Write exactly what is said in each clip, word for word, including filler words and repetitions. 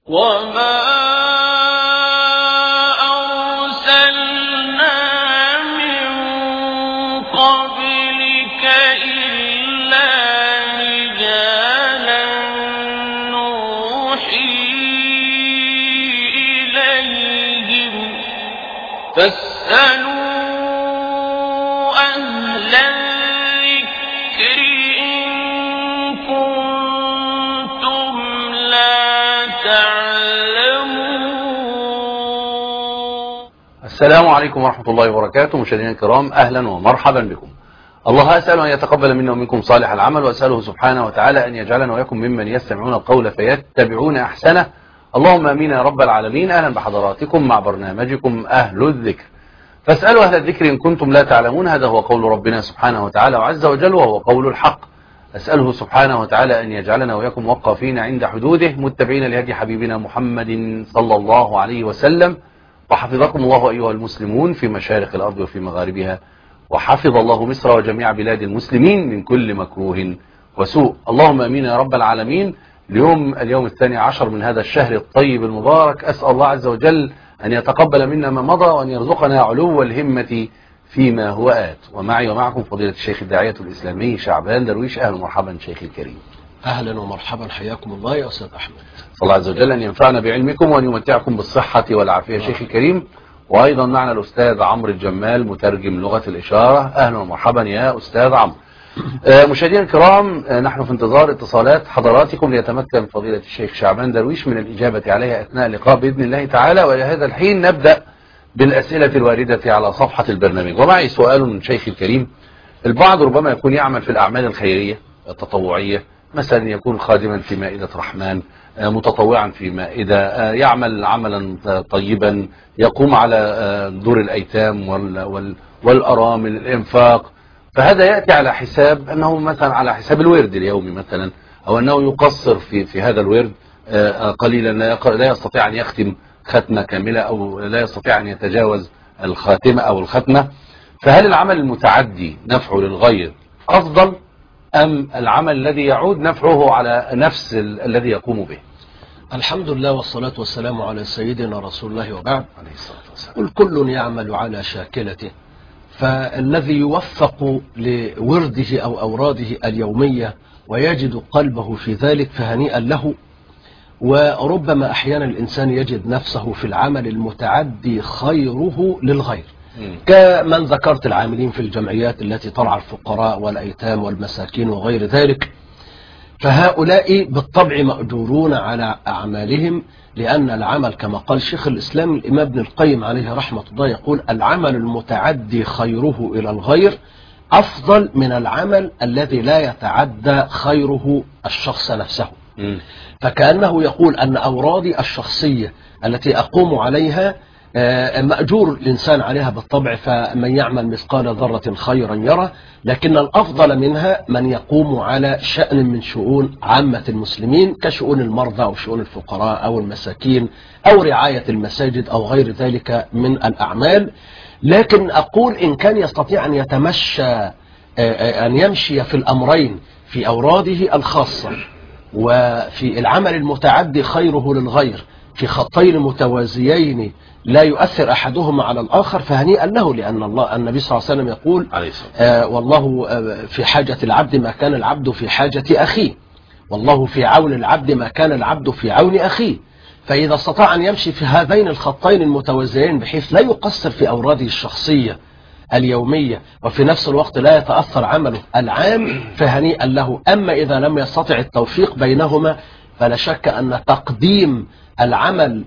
وما أرسلنا من قبلك إلا رجالا نوحي إليهم فاسألوا أهل الذكر إن كنتم لا تعلمون. السلام عليكم ورحمة الله وبركاته. مشاهدينا الكرام، أهلا ومرحبا بكم. الله أسأل أن يتقبل منا ومنكم صالح العمل، وأسأله سبحانه وتعالى أن يجعلنا وإياكم ممن يستمعون القول فيتبعون أحسنه. اللهم آمين يا رب العالمين. أهلا بحضراتكم مع برنامجكم أهل الذكر، فاسألوا أهل الذكر إن كنتم لا تعلمون. هذا هو قول ربنا سبحانه وتعالى وعز وجل، وهو قول الحق. أسأله سبحانه وتعالى أن يجعلنا وإياكم وقافين عند حدوده، متبعين لهدي حبيبنا محمد صلى الله عليه وسلم. وحفظكم الله أيها المسلمون في مشارق الأرض وفي مغاربها، وحفظ الله مصر وجميع بلاد المسلمين من كل مكروه وسوء. اللهم آمين يا رب العالمين. اليوم اليوم الثاني عشر من هذا الشهر الطيب المبارك. أسأل الله عز وجل أن يتقبل منا ما مضى، وأن يرزقنا علو الهمة فيما هو آت. ومعي ومعكم فضيلة الشيخ الداعية الإسلامي شعبان درويش. أهلا ومرحبا شيخي الكريم. أهلا ومرحبا، حياكم الله يا أستاذ أحمد. صلى الله عز وجل أن ينفعنا بعلمكم وأن يمتعكم بالصحة والعافية شيخي الكريم. وأيضا معنا الأستاذ عمرو الجمال مترجم لغة الإشارة. أهلا ومرحبا يا أستاذ عمرو. مشاهدينا الكرام، نحن في انتظار اتصالات حضراتكم ليتمكن فضيلة الشيخ شعبان درويش من الإجابة عليها أثناء اللقاء بإذن الله تعالى. وإلى هذا الحين نبدأ بالأسئلة الواردة على صفحة البرنامج. ومعي سؤال من شيخ الكريم. البعض ربما يكون يعمل في الأعمال الخيرية التطوعية، مثلا يكون خادما في مائدة رحمن، متطوعا في مائدة، يعمل عملا طيبا، يقوم على دور الأيتام والأرامل، الإنفاق. فهذا يأتي على حساب أنه مثلا على حساب الورد اليومي مثلا، أو أنه يقصر في في هذا الورد قليلا، لا يستطيع أن يختم ختمة كاملة، أو لا يستطيع أن يتجاوز الخاتمة أو الختمة. فهل العمل المتعدي نفعه للغير أفضل، أم العمل الذي يعود نفعه على نفس الذي يقوم به؟ الحمد لله والصلاة والسلام على سيدنا رسول الله، وبعد. عليه الصلاة والسلام. قل كل يعمل على شاكلته، فالذي يوفق لورده أو أوراده اليومية ويجد قلبه في ذلك فهنيئا له. وربما أحيانا الإنسان يجد نفسه في العمل المتعدي خيره للغير، كمن ذكرت العاملين في الجمعيات التي ترعى الفقراء والأيتام والمساكين وغير ذلك. فهؤلاء بالطبع مأجورون على أعمالهم، لأن العمل كما قال شيخ الإسلام الإمام ابن القيم عليه رحمة الله، يقول العمل المتعدي خيره إلى الغير أفضل من العمل الذي لا يتعدى خيره الشخص نفسه. فكأنه يقول أن أورادي الشخصية التي أقوم عليها مأجور الإنسان عليها بالطبع، فمن يعمل مثقال ذرة خيرا يره، لكن الأفضل منها من يقوم على شأن من شؤون عامة المسلمين، كشؤون المرضى أو شؤون الفقراء أو المساكين أو رعاية المساجد أو غير ذلك من الأعمال. لكن أقول إن كان يستطيع أن يتمشى أن يمشي في الأمرين، في أوراده الخاصة وفي العمل المتعدي خيره للغير، في خطين متوازيين لا يؤثر أحدهما على الآخر، فهنيئا له. لأن الله النبي صلى الله عليه وسلم يقول آه والله آه في حاجة العبد ما كان العبد في حاجة أخيه، والله في عون العبد ما كان العبد في عون أخيه. فإذا استطاع أن يمشي في هذين الخطين المتوازيين بحيث لا يقصر في أوراده الشخصية اليومية، وفي نفس الوقت لا يتأثر عمله العام، فهنيئا له. أما إذا لم يستطع التوفيق بينهما، فلا شك أن تقديم العمل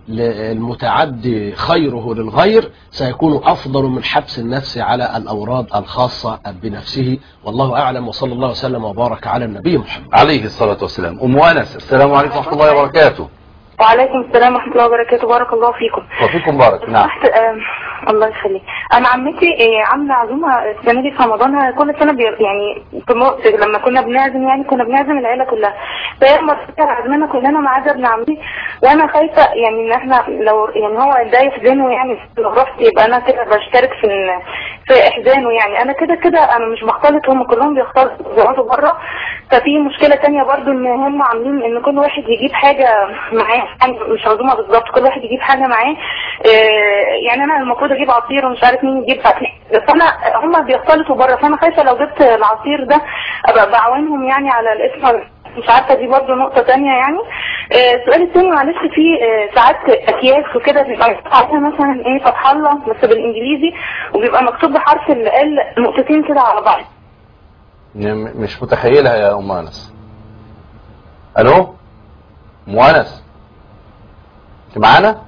المتعدي خيره للغير سيكون أفضل من حبس النفس على الأوراد الخاصة بنفسه. والله أعلم، وصلى الله وسلم وبارك على النبي محمد عليه الصلاة والسلام. أم أنس، السلام عليكم ورحمة الله وبركاته. وعليكم السلام ورحمة الله وبركاته. بارك الله فيكم. وفيكم بارك. نعم. الله يخليك. انا عمتي عامله عزومه السنه دي في رمضان، كل سنه يعني لما كنا بنعزم يعني كنا بنعزم العيله كلها، فهي مرتين عزمنا كلنا ما عدا ابن عمتي، وانا خايفه يعني ان احنا لو يعني هو ده يحزنه، يعني لو رحت يبقى انا كده بشترك في في احزانه. يعني انا كده كده انا مش بختلط، هم كلهم بيختلطوا بيقعدوا بره. ففي مشكله تانية برضو ان هم عاملين ان كل واحد يجيب حاجه معاه، يعني مش عزومه بالظبط، كل واحد يجيب حاجه معاه. آه يعني انا المفروض اجيب عصير ومش عارف مين يجيب اكل، فانا هم بيختلطوا بره، فانا خايفه لو جبت العصير ده ابقى بعاونهم يعني على الاسم. مش عارفه دي برضو نقطه تانية يعني. آه السؤال الثاني معلش، في آه ساعات اكياس وكده بيبقى مكتوب عليها مثلا ايه فتح الله بس بالانجليزي، وبيبقى مكتوب بحرف ال نقطتين كده على بعض. مش متخيلها يا ام انس. الو ام انس، انت معانا؟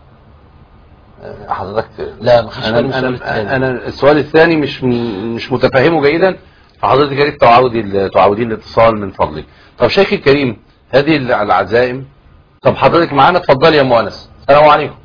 حضرتك لا ما خدش انا بالي من السؤال انا الثاني. انا السؤال الثاني مش مش متفهمه جيدا، فحضرتك يا ريت تعودي تعودين الاتصال من فضلك. طب شيخي الكريم، هذه العزائم، طب حضرتك معانا؟ اتفضلي يا ام انس. السلام عليكم.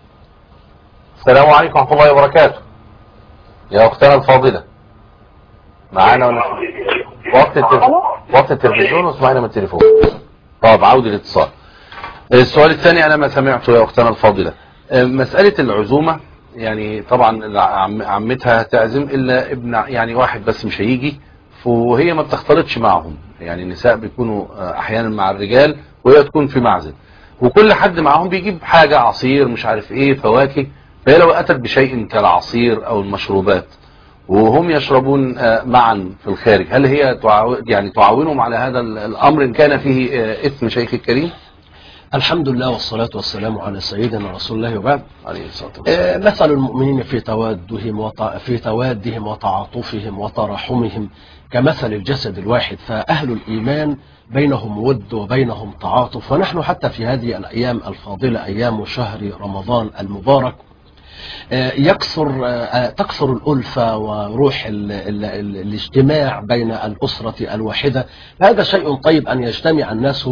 السلام عليكم ورحمه الله وبركاته. يا اختنا الفاضله معانا ولا وقت التلف... وقت التلفزيون واسمعينا من التليفون. طب عودي الاتصال. السؤال الثاني انا ما سمعته يا اختنا الفاضله. مساله العزومه، يعني طبعا عمتها تعزم الا ابن يعني واحد بس مش هيجي، وهي ما بتختلطش معهم. يعني النساء بيكونوا احيانا مع الرجال وهي تكون في معزل، وكل حد معهم بيجيب حاجه، عصير مش عارف ايه، فواكه. فهي لو اتت بشيء كالعصير او المشروبات وهم يشربون معا في الخارج، هل هي يعني تعاونهم على هذا الامر ان كان فيه اثم شيخ الكريم؟ الحمد لله والصلاة والسلام على سيدنا رسول الله وبعد. عليه الصلاة والسلام. مثل المؤمنين في توادهم وط... في توادهم وتعاطفهم وتراحمهم كمثل الجسد الواحد، فأهل الإيمان بينهم ود وبينهم تعاطف. ونحن حتى في هذه الأيام الفاضلة، أيام شهر رمضان المبارك، يكثر تكثر الألفة وروح ال ال ال الاجتماع بين الأسرة الواحدة. هذا شيء طيب أن يجتمع الناس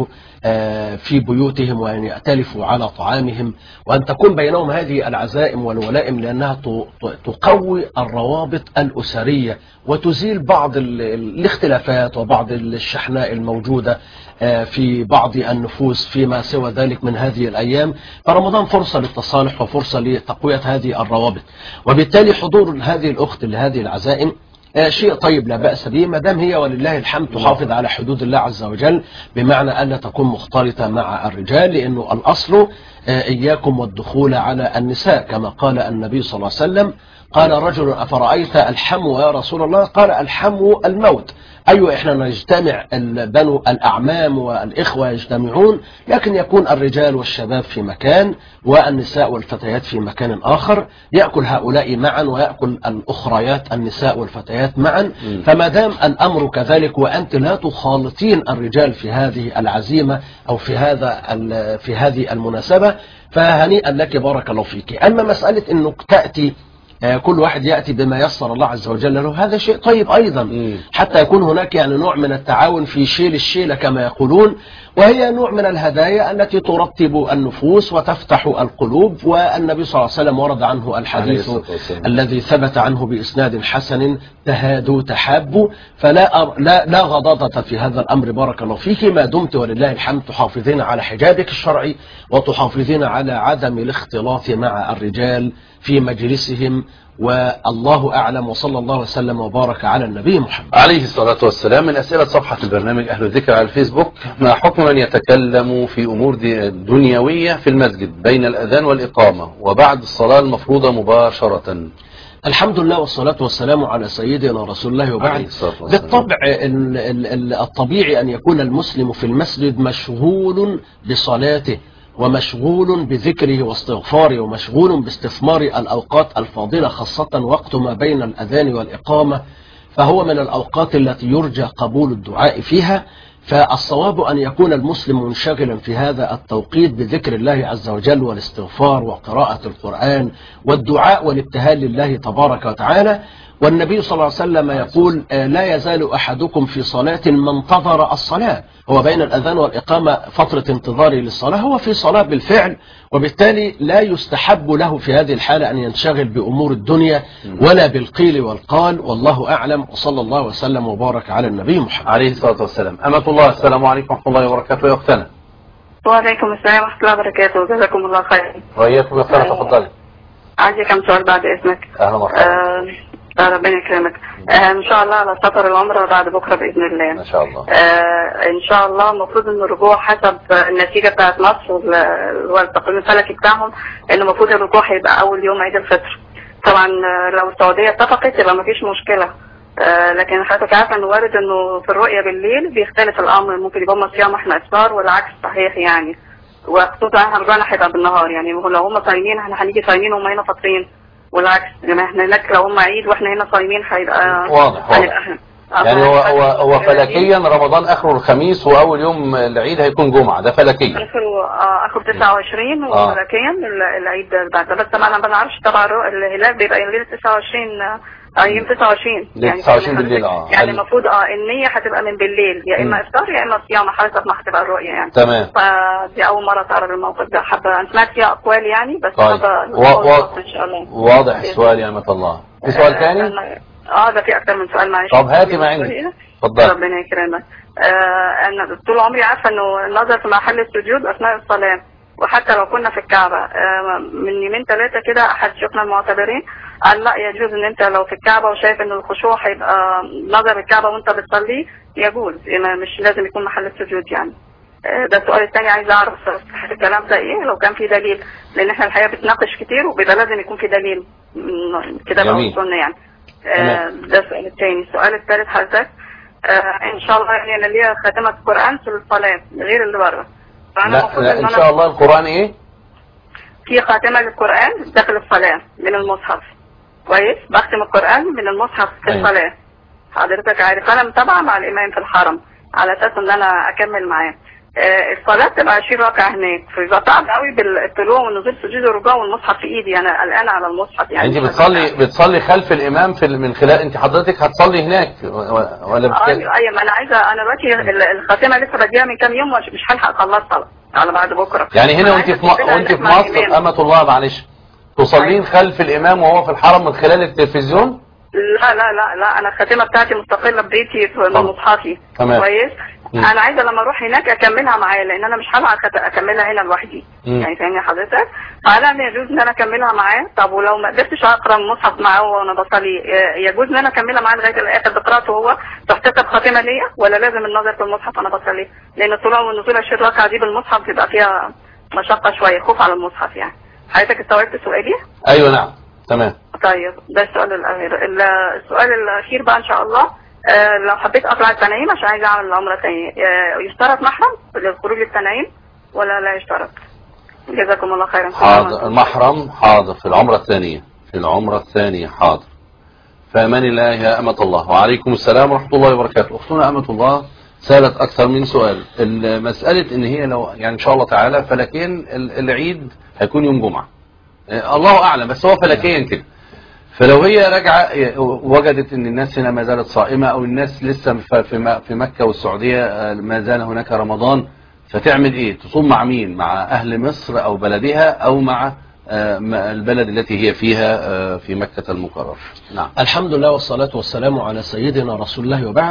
في بيوتهم وأن يأتلفوا على طعامهم، وأن تكون بينهم هذه العزائم والولائم، لأنها تقوي الروابط الأسرية وتزيل بعض الاختلافات وبعض الشحناء الموجودة في بعض النفوس فيما سوى ذلك من هذه الأيام. فرمضان فرصة للتصالح وفرصة لتقوية هذه الروابط، وبالتالي حضور هذه الأخت لهذه العزائم شيء طيب لا بأس به، ما دام هي ولله الحمد تحافظ على حدود الله عز وجل، بمعنى ألا تكون مختلطة مع الرجال، لأنه الأصل إياكم والدخول على النساء، كما قال النبي صلى الله عليه وسلم. قال رجل أفرأيت الحمو يا رسول الله؟ قال الحمو الموت. أيوة إحنا نجتمع، البنو الأعمام والإخوة يجتمعون، لكن يكون الرجال والشباب في مكان والنساء والفتيات في مكان آخر، يأكل هؤلاء معا ويأكل الأخريات النساء والفتيات معا. فما دام الأمر كذلك وأنت لا تخالطين الرجال في هذه العزيمة أو في هذا في هذه المناسبة، فهنيئا لك بارك الله فيك. أما مسألة أنك تأتي كل واحد يأتي بما يسر الله عز وجل له، هذا شيء طيب أيضا، حتى يكون هناك يعني نوع من التعاون في شيل الشيلة كما يقولون، وهي نوع من الهدايا التي ترتب النفوس وتفتح القلوب. والنبي صلى الله عليه وسلم ورد عنه الحديث الذي ثبت عنه بإسناد حسن: تهادوا تحابوا. فلا لا لا غضاضة في هذا الأمر بارك الله فيك، ما دمت ولله الحمد تحافظين على حجابك الشرعي وتحافظين على عدم الاختلاط مع الرجال في مجلسهم. والله أعلم، وصلى الله وسلم وبارك على النبي محمد عليه الصلاة والسلام. من أسئلة صفحة البرنامج أهل الذكر على الفيسبوك: ما حكم من يتكلم في أمور دنيوية في المسجد بين الأذان والإقامة وبعد الصلاة المفروضة مباشرة؟ الحمد لله والصلاة والسلام على سيدنا رسول الله وبعد. بالطبع الطبيعي أن يكون المسلم في المسجد مشغول بصلاته ومشغول بذكره واستغفاره ومشغول باستثمار الأوقات الفاضلة، خاصة وقت ما بين الأذان والإقامة، فهو من الأوقات التي يرجى قبول الدعاء فيها. فالصواب أن يكون المسلم منشغلا في هذا التوقيت بذكر الله عز وجل والاستغفار وقراءة القرآن والدعاء والابتهال لله تبارك وتعالى. والنبي صلى الله عليه وسلم يقول: لا يزال أحدكم في صلاة ما انتظر الصلاة. هو بين الأذان والإقامة فترة انتظاره للصلاة، هو في صلاة بالفعل، وبالتالي لا يستحب له في هذه الحالة أن ينشغل بأمور الدنيا ولا بالقيل والقال. والله أعلم، وصلى الله وسلم وبارك على النبي محمد عليه الصلاة والسلام. أمة الله، السلام عليكم ورحمة الله وبركاته. يا أختنا. وعليكم السلام ورحمة الله وبركاته، جزاكم الله خير. وإياكم يا أختنا، تفضلي. عندي كم سؤال بعد إذنك. أهلا وسهلا. آه ربنا يكرمك. آه ان شاء الله على سفر العمره بعد بكره باذن الله. ما شاء الله. آه ان شاء الله المفروض ان الرجوع حسب النتيجه بتاعت مصر والتقويم الفلكي بتاعهم ان المفروض الرجوع هيبقى اول يوم عيد الفطر. طبعا لو السعوديه اتفقت يبقى ما فيش مشكله. آه لكن حضرتك عارفه انه وارد انه في الرؤيه بالليل بيختلف الامر، ممكن يبقى هم صيام احنا افطار والعكس صحيح يعني. وخصوصا احنا رجوعنا هيبقى بالنهار، يعني لو هم صايمين احنا هنيجي صايمين وهم هنا فاطرين والعكس، يعني احنا هناك لو هم عيد واحنا هنا صايمين هيبقى واضح واضح. يعني هو هو هو فلكيا رمضان اخره الخميس واول يوم العيد هيكون جمعه، ده فلكيا. اخره اه اخره تسعة وعشرين وفلكيا العيد بعد، بس طبعا انا ما بعرفش طبعا الهلال بيبقى ليله تسعة وعشرين يوم تسعة وعشرين يعني تسعة وعشرين بالليل. اه يعني المفروض اه النية هتبقى من بالليل، يا اما افطار يا اما صيام حسب ما هتبقى الرؤية يعني. تمام. فدي اول مرة تعرض الموقف ده، حابة انا سمعت فيها اقوال يعني بس طيب. حابة و... و... ان شاء الله. واضح السؤال يا أمة الله. في سؤال ثاني؟ اه ده في اكتر من سؤال معلش. طب هاتي ما عندك. اتفضل. ربنا يكرمك. آه انا طول عمري عارفة انه النظر في محل السجود اثناء الصلاة، وحتى لو كنا في الكعبة آه من يومين ثلاثة كده احد شيوخنا المعتبرين قال لا يجوز ان انت لو في الكعبة وشايف ان الخشوع هيبقى نظر الكعبة وانت بتصلي يجوز، مش لازم يكون محل السجود يعني. ده السؤال الثاني عايز اعرف صحة الكلام ده ايه لو كان في دليل، لان احنا الحقيقة بتناقش كتير وبيبقى لازم يكون في دليل كده بقى وصلنا يعني. ده السؤال الثاني. السؤال الثالث حضرتك ان شاء الله يعني انا ليا خاتمة القرآن في الصلاة غير اللي بره، فانا لا, لا ان شاء الله القرآن ايه؟ في خاتمة للقرآن داخل الصلاة من المصحف. كويس، بختم القرآن من المصحف في الصلاة. حضرتك عارف انا متابعة مع الامام في الحرم على اساس ان انا اكمل معاه. آه الصلاة تبقى عشرين ركعة هناك، فيبقى صعب قوي بالطلوع والنزول سجود والركوع والمصحف في ايدي، انا قلقانة على المصحف يعني. انت بتصلي بتصلي خلف الامام في من خلال انت حضرتك هتصلي هناك ولا بتكلم؟ ايوه ايوه ما انا عايزة انا دلوقتي الخاتمة لسه بديها من كام يوم مش هلحق اخلصها على بعد بكرة. يعني هنا وانت في وانت في مصر أمة الله معلش تصلين خلف الامام وهو في الحرم من خلال التلفزيون؟ لا لا لا لا انا الخاتمه بتاعتي مستقله ببيتي في مصحفي. كويس. مم. انا عايزه لما اروح هناك اكملها معايا لان انا مش هلحق اكملها هنا لوحدي. مم. يعني فاهمني حضرتك؟ فانا يجوز ان انا اكملها معاه. طب ولو ما قدرتش اقرا المصحف معاه وانا بصلي يجوز ان انا اكملها معاه لغايه الاخر بقراءته هو تحتسب خاتمه ليا ولا لازم النظر في المصحف وانا بصلي؟ لان الطلوع والنزول عشرين ركعه دي بالمصحف بيبقى فيها مشقه شويه، خوف على المصحف يعني. حضرتك استوعبت سؤالي؟ ايوه نعم تمام. طيب ده السؤال الاخير. السؤال الاخير بقى ان شاء الله آه لو حبيت اطلع التنعيم عشان عايز اعمل العمره تاني آه يشترط محرم للخروج للتنعيم ولا لا يشترط؟ جزاكم الله خيرا. حاضر. المحرم حاضر في العمره الثانيه في العمره الثانيه حاضر. فامان الله يا أمة الله. وعليكم السلام ورحمه الله وبركاته. اختنا أمة الله سالت اكثر من سؤال. المساله ان هي لو يعني ان شاء الله تعالى فلكيا العيد هيكون يوم جمعه الله اعلم بس هو فلكيا كده، فلو هي راجعه وجدت ان الناس هنا ما زالت صائمه او الناس لسه في مكه والسعوديه ما زال هناك رمضان، فتعمل ايه؟ تصوم مع مين؟ مع اهل مصر او بلدها او مع البلد التي هي فيها في مكه المكرمه. نعم. الحمد لله والصلاه والسلام على سيدنا رسول الله وبعد.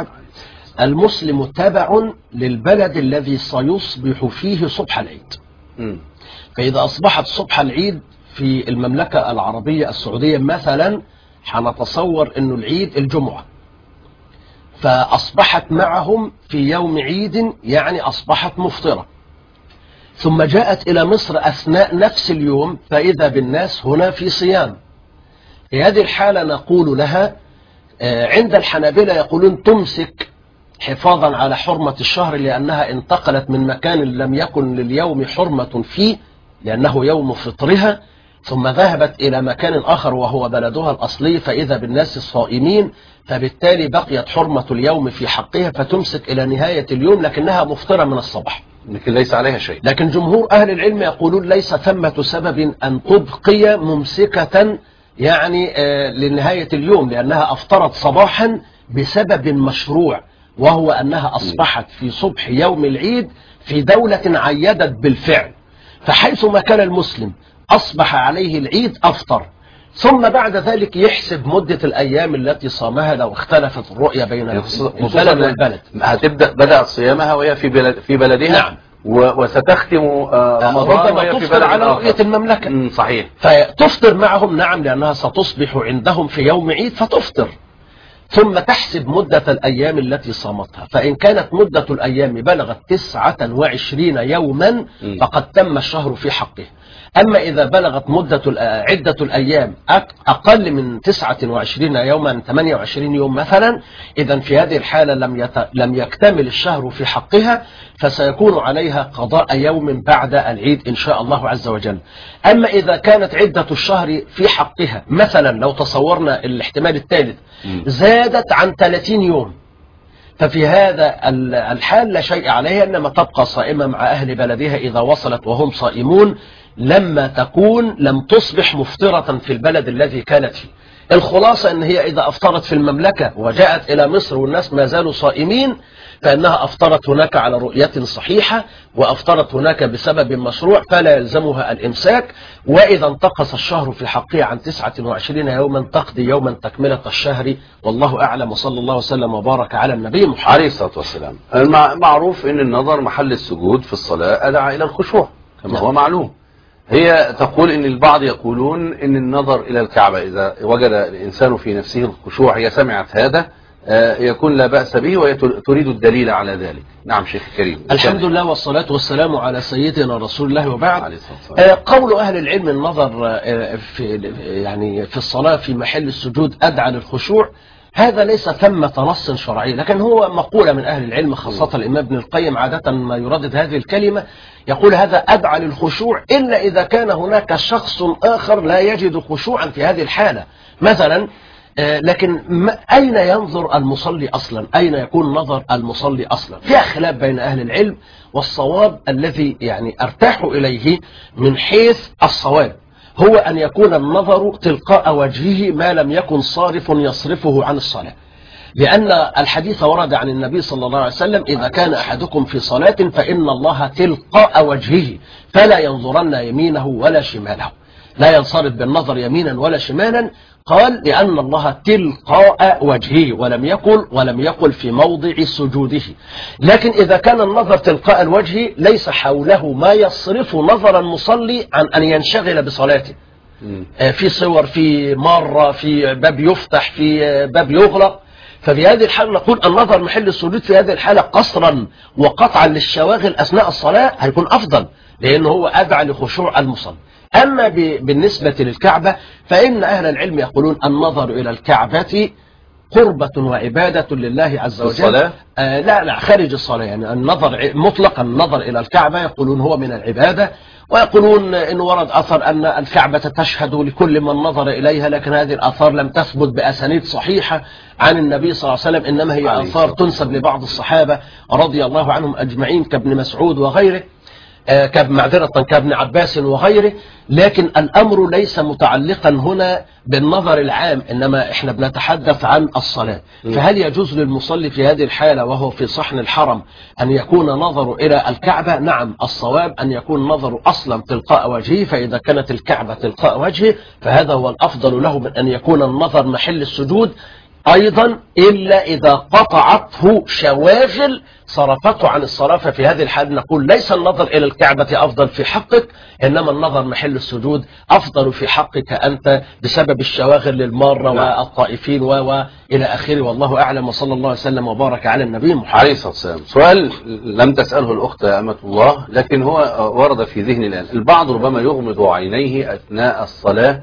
المسلم تبع للبلد الذي سيصبح فيه صبح العيد. م. فإذا أصبحت صبح العيد في المملكة العربية السعودية مثلا هنتصور أنه العيد الجمعة، فأصبحت معهم في يوم عيد يعني أصبحت مفطرة، ثم جاءت إلى مصر أثناء نفس اليوم فإذا بالناس هنا في صيام. في هذه الحالة نقول لها عند الحنابلة يقولون تمسك حفاظا على حرمة الشهر لأنها انتقلت من مكان لم يكن لليوم حرمة فيه لأنه يوم فطرها، ثم ذهبت إلى مكان آخر وهو بلدها الأصلي فإذا بالناس الصائمين، فبالتالي بقيت حرمة اليوم في حقها فتمسك إلى نهاية اليوم لكنها مفطرة من الصباح، لكن ليس عليها شيء. لكن جمهور أهل العلم يقولون ليس ثمة سبب أن تبقي ممسكة يعني آه لنهاية اليوم لأنها أفطرت صباحا بسبب مشروع، وهو أنها أصبحت في صبح يوم العيد في دولة عيدت بالفعل، فحيث ما كان المسلم أصبح عليه العيد أفطر، ثم بعد ذلك يحسب مدة الأيام التي صامها لو اختلفت الرؤية بين البلد والبلد. هتبدأ بدأت صيامها وهي في بلد في بلدها. نعم. و- وستختم آه، رمضان ربما وهي في تفطر بلد على آخر. رؤية المملكة. مم، صحيح. فتفطر معهم، نعم، لأنها ستصبح عندهم في يوم عيد فتفطر، ثم تحسب مدة الأيام التي صامتها، فإن كانت مدة الأيام بلغت تسعة وعشرين يوما م. فقد تم الشهر في حقه. أما إذا بلغت مدة الأ- عدة الأيام أق- أقل من تسعة وعشرين يوما، ثمانية وعشرين يوم مثلا، إذا في هذه الحالة لم يت... لم يكتمل الشهر في حقها، فسيكون عليها قضاء يوم بعد العيد إن شاء الله عز وجل. أما إذا كانت عدة الشهر في حقها مثلا، لو تصورنا الاحتمال الثالث، زادت عن ثلاثين يوم، ففي هذا ال- الحال لا شيء عليها، إنما تبقى صائمة مع أهل بلدها إذا وصلت وهم صائمون، لما تكون لم تصبح مفطرة في البلد الذي كانت فيه. الخلاصة أن هي إذا أفطرت في المملكة وجاءت إلى مصر والناس ما زالوا صائمين، فإنها أفطرت هناك على رؤية صحيحة، وأفطرت هناك بسبب مشروع، فلا يلزمها الإمساك. وإذا انتقص الشهر في حقها عن تسعة وعشرين يوما تقضي يوما تكملة الشهر، والله أعلم، وصلى الله وسلم وبارك على النبي محمد عليه الصلاة والسلام. المع- معروف أن النظر محل السجود في الصلاة أدعى إلى الخشوع كما نعم. هو معلوم. هي تقول ان البعض يقولون ان النظر الى الكعبة اذا وجد الانسان في نفسه الخشوع، هي سمعت هذا، آه، يكون لا بأس به، وهي تريد الدليل على ذلك. نعم شيخ كريم. الحمد لله والصلاة والسلام على سيدنا رسول الله، وبعد. عليه الصلاة والسلام. آه، قول أهل العلم النظر آه، في يعني في الصلاة في محل السجود أدعى للخشوع، هذا ليس ثمة نص شرعي، لكن هو مقولة من أهل العلم، خاصة الإمام ابن القيم عادة ما يردد هذه الكلمة، يقول هذا أدعى للخشوع إلا إذا كان هناك شخص آخر لا يجد خشوعا في هذه الحالة مثلا. آه، لكن ما- أين ينظر المصلي أصلا؟ أين يكون نظر المصلي أصلا؟ فيها خلاف بين أهل العلم، والصواب الذي يعني أرتاح إليه من حيث الصواب هو أن يكون النظر تلقاء وجهه ما لم يكن صارف يصرفه عن الصلاة، لأن الحديث ورد عن النبي صلى الله عليه وسلم: إذا كان أحدكم في صلاة فإن الله تلقاء وجهه فلا ينظرن يمينه ولا شماله، لا ينصرف بالنظر يمينا ولا شمالا، قال لأن الله تلقاء وجهه، ولم يقل ولم يقل في موضع سجوده. لكن إذا كان النظر تلقاء الوجه ليس حوله ما يصرف نظر المصلي عن أن ينشغل بصلاته، في صور، في مرة، في باب يفتح، في باب يغلق، ففي هذه الحالة نقول النظر محل السجود في هذه الحالة قصرا وقطعا للشواغل أثناء الصلاة هيكون أفضل، لأنه هو أدعى لخشوع المصلي. أما بالنسبة للكعبة فإن أهل العلم يقولون النظر إلى الكعبة قربة وعبادة لله عز وجل. الصلاة؟ آه لا لا خارج الصلاة، يعني النظر مطلقا النظر إلى الكعبة يقولون هو من العبادة، ويقولون إن ورد أثر أن الكعبة تشهد لكل من نظر إليها، لكن هذه الآثار لم تثبت بأسانيد صحيحة عن النبي صلى الله عليه وسلم، إنما هي آثار تنسب لبعض الصحابة رضي الله عنهم أجمعين كابن مسعود وغيره، معذرة كابن عباس وغيره. لكن الأمر ليس متعلقا هنا بالنظر العام، إنما إحنا بنتحدث عن الصلاة. فهل يجوز للمصلي في هذه الحالة وهو في صحن الحرم أن يكون نظر إلى الكعبة؟ نعم، الصواب أن يكون نظر أصلا تلقاء وجهه، فإذا كانت الكعبة تلقاء وجهه فهذا هو الأفضل له من أن يكون النظر محل السجود أيضا، إلا إذا قطعته شواغل صرفته عن الصلاة، ففي هذه الحال نقول ليس النظر إلى الكعبة أفضل في حقك، إنما النظر محل السجود أفضل في حقك أنت بسبب الشواغل للمارة والطائفين وإلى آخره، والله أعلم، وصلى الله وسلم وبارك على النبي محمد عليه الصلاة والسلام. سؤال لم تسأله الأخت أمة الله، لكن هو ورد في ذهني الآن. البعض ربما يغمض عينيه أثناء الصلاة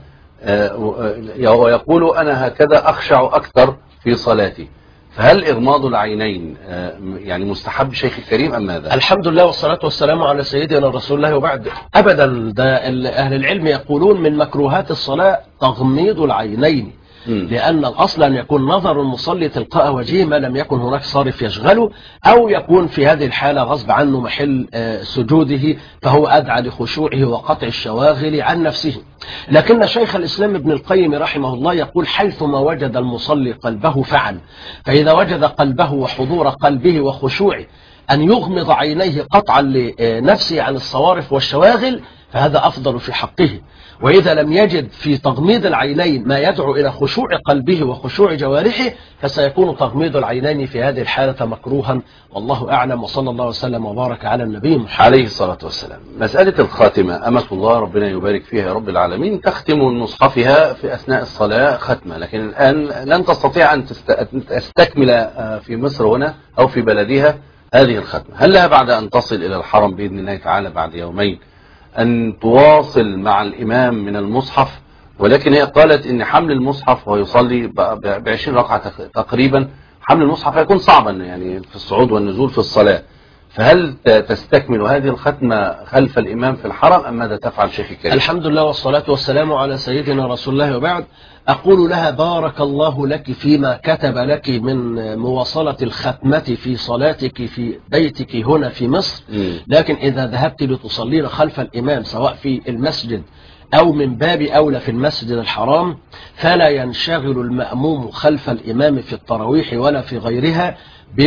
ويقول أنا هكذا أخشع أكثر في صلاتي، فهل إغماض العينين يعني مستحب شيخ الكريم أم ماذا؟ الحمد لله والصلاة والسلام على سيدنا رسول الله، وبعد. أبدا، ده أهل العلم يقولون من مكروهات الصلاة تغميض العينين، لأن الأصل أن يكون نظر المصلي تلقاء وجهه ما لم يكن هناك صارف يشغله، أو يكون في هذه الحالة غصب عنه محل سجوده، فهو أدعى لخشوعه وقطع الشواغل عن نفسه. لكن شيخ الإسلام ابن القيم رحمه الله يقول حيثما وجد المصلي قلبه فعل، فإذا وجد قلبه وحضور قلبه وخشوعه أن يغمض عينيه قطعا لنفسه عن الصوارف والشواغل، فهذا أفضل في حقه. وإذا لم يجد في تغميض العينين ما يدعو إلى خشوع قلبه وخشوع جوارحه فسيكون تغميض العينين في هذه الحالة مكروها، والله أعلم. وصلى الله وسلم وبارك على النبي محمد عليه الصلاة والسلام. مسألة الخاتمة، أمة الله ربنا يبارك فيها يا رب العالمين تختم مصحفها في أثناء الصلاة ختمة، لكن الآن لن تستطيع أن تستكمل في مصر هنا أو في بلدها هذه الختمة. هل لها بعد أن تصل إلى الحرم بإذن الله تعالى بعد يومين أن تواصل مع الإمام من المصحف؟ ولكن هي قالت إن حمل المصحف ويصلي بعشرين ركعة تقريبا، حمل المصحف هيكون صعبا يعني في الصعود والنزول في الصلاة، فهل تستكمل هذه الختمة خلف الإمام في الحرم أم ماذا تفعل شيخ الكريم؟ الحمد لله والصلاة والسلام على سيدنا رسول الله، وبعد أقول لها بارك الله لك فيما كتب لك من مواصلة الختمة في صلاتك في بيتك هنا في مصر، لكن إذا ذهبت لتصلين خلف الإمام سواء في المسجد أو من باب أولى في المسجد الحرام فلا ينشغل المأموم خلف الإمام في التراويح ولا في غيرها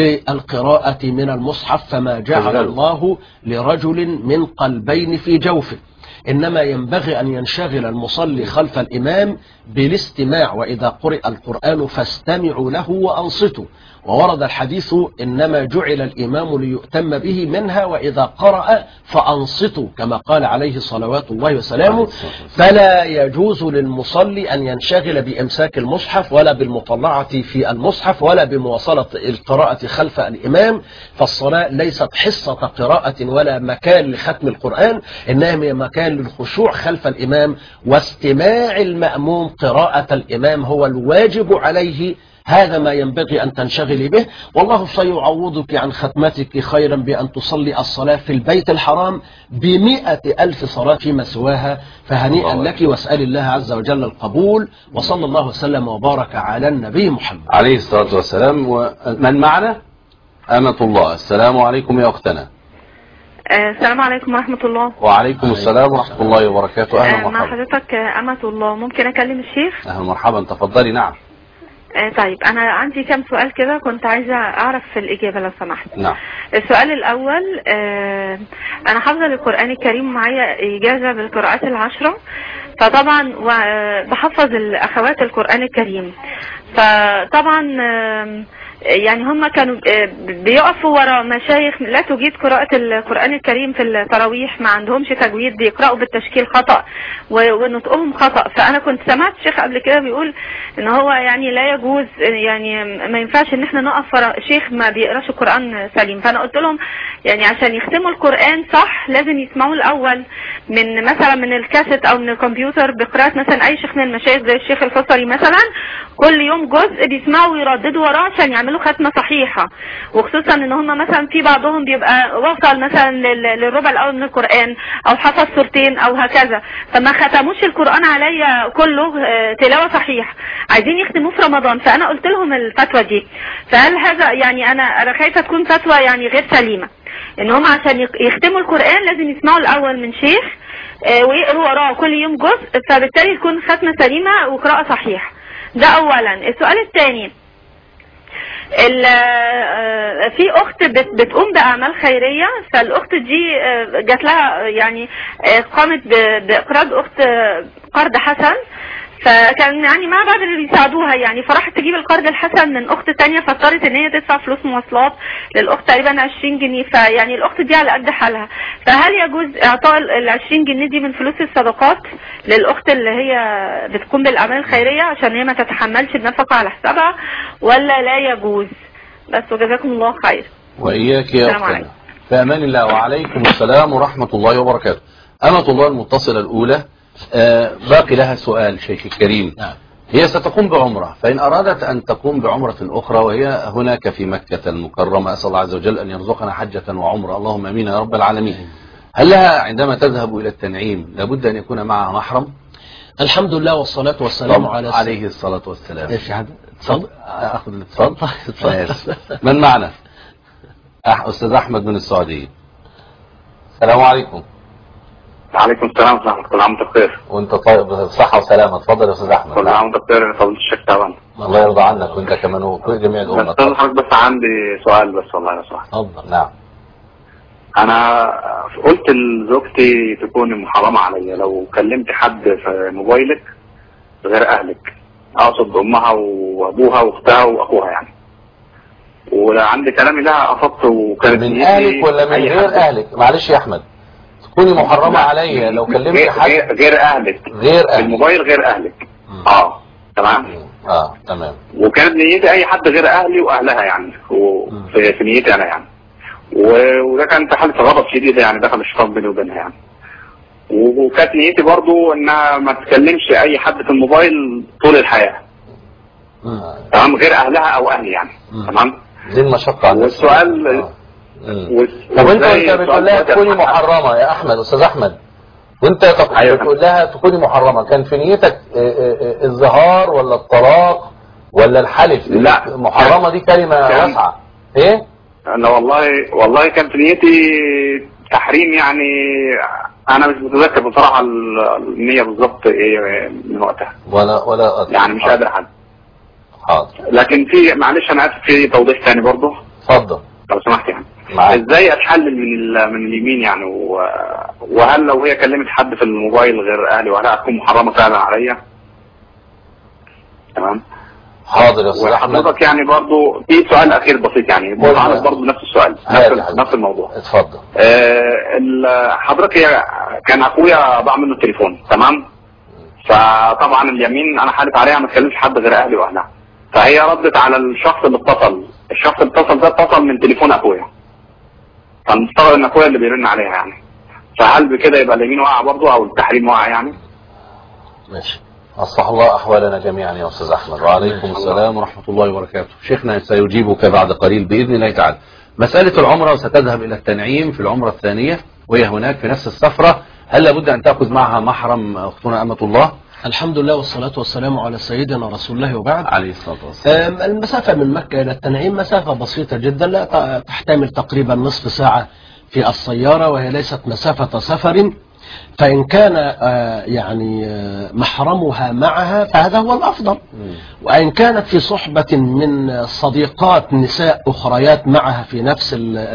بالقراءة من المصحف، فما جعل الله لرجل من قلبين في جوفه، إنما ينبغي أن ينشغل المصلي خلف الإمام بالاستماع، وإذا قرئ القرآن فاستمعوا له وأنصتوا. وورد الحديث إنما جعل الإمام ليؤتم به منها وإذا قرأ فأنصتوا كما قال عليه صلوات الله وسلامه. فلا يجوز للمصلي أن ينشغل بإمساك المصحف ولا بالمطلعة في المصحف ولا بمواصلة القراءة خلف الإمام، فالصلاة ليست حصة قراءة ولا مكان لختم القرآن، إنما مكان للخشوع خلف الإمام واستماع المأموم قراءة الإمام هو الواجب عليه. هذا ما ينبغي أن تنشغلي به، والله سيعوضك عن ختمتك خيرا بأن تصلي الصلاة في البيت الحرام بمئة ألف صلاة فيما سواها، فهنيئا لك واسأل الله عز وجل القبول. وصلى الله وسلم وبارك على النبي محمد عليه الصلاة والسلام. ومن معنا؟ أمة الله. السلام عليكم يا أختنا. السلام عليكم ورحمة الله. وعليكم السلام ورحمة الله وبركاته. أهلا ومرحبا. مع حضرتك أمة الله، ممكن أكلم الشيخ؟ أهلا ومرحبا، تفضلي. نعم. آه طيب، أنا عندي كم سؤال كده كنت عايزة أعرف في الإجابة لو سمحت. نعم. السؤال الأول، آه أنا حافظة القرآن الكريم معايا إجازة بالقراءات العشرة، فطبعا بحفظ الأخوات القرآن الكريم، فطبعا آه يعني هم كانوا بيقفوا ورا مشايخ لا تجيد قراءة القرآن الكريم في التراويح، ما عندهمش تجويد، بيقرأوا بالتشكيل خطأ ونطقهم خطأ. فأنا كنت سمعت شيخ قبل كده بيقول إن هو يعني لا يجوز، يعني ما ينفعش إن احنا نقف ورا شيخ ما بيقراش القرآن سليم. فأنا قلت لهم يعني عشان يختموا القرآن صح لازم يسمعوا الأول من مثلا من الكاسيت أو من الكمبيوتر بقراءة مثلا أي شيخ من المشايخ زي الشيخ الفصري مثلا، كل يوم جزء بيسمعوا ويرددوا وراه عشان يعملوا ختمة صحيحة، وخصوصا ان هم مثلا في بعضهم بيبقى وصل مثلا للربع الاول من القرآن او حفظ سورتين او هكذا، فما ختموش القرآن عليا كله تلاوة صحيح، عايزين يختموه في رمضان. فانا قلت لهم الفتوى دي، فهل هذا يعني انا انا خايفة تكون فتوى يعني غير سليمة، ان هم عشان يختموا القرآن لازم يسمعوا الاول من شيخ ويقروا وراه كل يوم جزء، فبالتالي تكون ختمة سليمة وقراءة صحيح. ده اولا. السؤال الثاني، في اخت بتقوم باعمال خيريه، فالاخت دي جات لها يعني قامت باقراض اخت قرض حسن، فكان يعني مع بعض اللي بيساعدوها يعني، فراحت تجيب القرض الحسن من اخت تانية، فاضطرت ان هي تدفع فلوس مواصلات للاخت تقريبا عشرين جنيه، فيعني الاخت دي على قد حالها، فهل يجوز اعطاء ال عشرين جنيه دي من فلوس الصدقات للاخت اللي هي بتقوم بالاعمال الخيريه عشان هي ما تتحملش النفقه على حسابها، ولا لا يجوز؟ بس وجزاكم الله خير. واياك يا اختنا، في امان الله. وعليكم السلام ورحمه الله وبركاته. امة الله المتصله الاولى، آه باقي لها سؤال شيخ الكريم. نعم. هي ستقوم بعمرة، فإن أرادت أن تقوم بعمرة أخرى وهي هناك في مكة المكرمة، أسأل الله عز وجل أن يرزقنا حجة وعمرة، اللهم أمين يا رب العالمين، هل لها عندما تذهب إلى التنعيم لابد أن يكون معها محرم؟ الحمد لله والصلاة والسلام على عليه الصلاة والسلام. ايش هذا؟ اتفضل. أخذ الاتصال. من معنا؟ أستاذ أحمد من السعودية. السلام عليكم. وعليكم السلام ورحمة الله. عم بخير. وانت طيب بصحة وسلامة. اتفضل يا استاذ احمد. كل عام بخير. فضل الشيخ تعبان. الله يرضى عنك وانت كمان وكل جميع الامة. بس حضرتك بس عندي سؤال بس والله لو سمحت. اتفضل. نعم. انا قلت لزوجتي تكوني محرمه عليا لو كلمت حد في موبايلك غير اهلك، اقصد امها وابوها واختها واخوها يعني. وعند كلامي لها افضت وكانت من اهلك ولا من غير اهلك؟ معلش يا احمد، تكوني محرمه عليا لو كلمت حد غير, غير اهلك، غير اهلك الموبايل غير اهلك. اه تمام. اه تمام. وكانت نيتي اي حد غير اهلي واهلها يعني، وفي في نيتي انا يعني. وده كان في حاله غضب شديده يعني، دخل الشيطان بيني وبينها يعني. وكانت نيتي برضو انها ما تكلمش اي حد في الموبايل طول الحياه. تمام، غير اهلها او اهلي يعني. تمام. دي المشقه على والسؤال آه. طب انت انت بتقول لها تكوني محرمه يا احمد، استاذ احمد، وانت بتقول لها تكوني محرمه، كان في نيتك الظهار ولا الطلاق ولا الحلف؟ لا، محرمه دي كلمه واسعه. ايه؟ انا والله والله كان في نيتي تحريم يعني. انا مش متذكر بصراحه النيه بالظبط ايه من وقتها، ولا ولا أدري. يعني مش قادر احدد. حاضر. لكن في معلش انا اسف في توضيح ثاني برضه. اتفضل لو سمحت يعني. معاك. ازاي اتحلل من من اليمين يعني؟ وهل لو هي كلمت حد في الموبايل غير اهلي وهل هتكون محرمه فعلا عليا؟ تمام. حاضر يا استاذ احمد. وحضرتك يعني برضه في سؤال اخير بسيط يعني متعلق برضه بنفس السؤال، نفس نفس الموضوع. اتفضل. آه حضرتك هي كان اخويا ضاع منه التليفون، تمام؟ فطبعا اليمين انا حالف عليها ما تكلمش حد غير اهلي واهلها. فهي ردت على الشخص اللي اتصل، الشخص اللي اتصل ده اتصل من تليفون اخويا، فنفترض ان اخويا اللي بيرن عليها يعني. فهل بكده يبقى اليمين واقع برضه او التحريم واقع يعني؟ ماشي. أصلح الله أحوالنا جميعا يا أستاذ أحمد. وعليكم السلام ورحمة الله وبركاته. شيخنا سيجيبك بعد قليل بإذن الله تعالى. مسألة العمرة وستذهب إلى التنعيم في العمرة الثانية وهي هناك في نفس السفرة، هل لابد أن تأخذ معها محرم أختنا أمة الله؟ الحمد لله والصلاة والسلام على سيدنا رسول الله وبعد. عليه الصلاة والسلام. المسافة من مكة إلى التنعيم مسافة بسيطة جدا، لا تحتمل تقريبا نصف ساعة في السيارة، وهي ليست مسافة سفر. فإن كان يعني محرمها معها فهذا هو الأفضل، وإن كانت في صحبة من صديقات نساء أخريات معها في نفس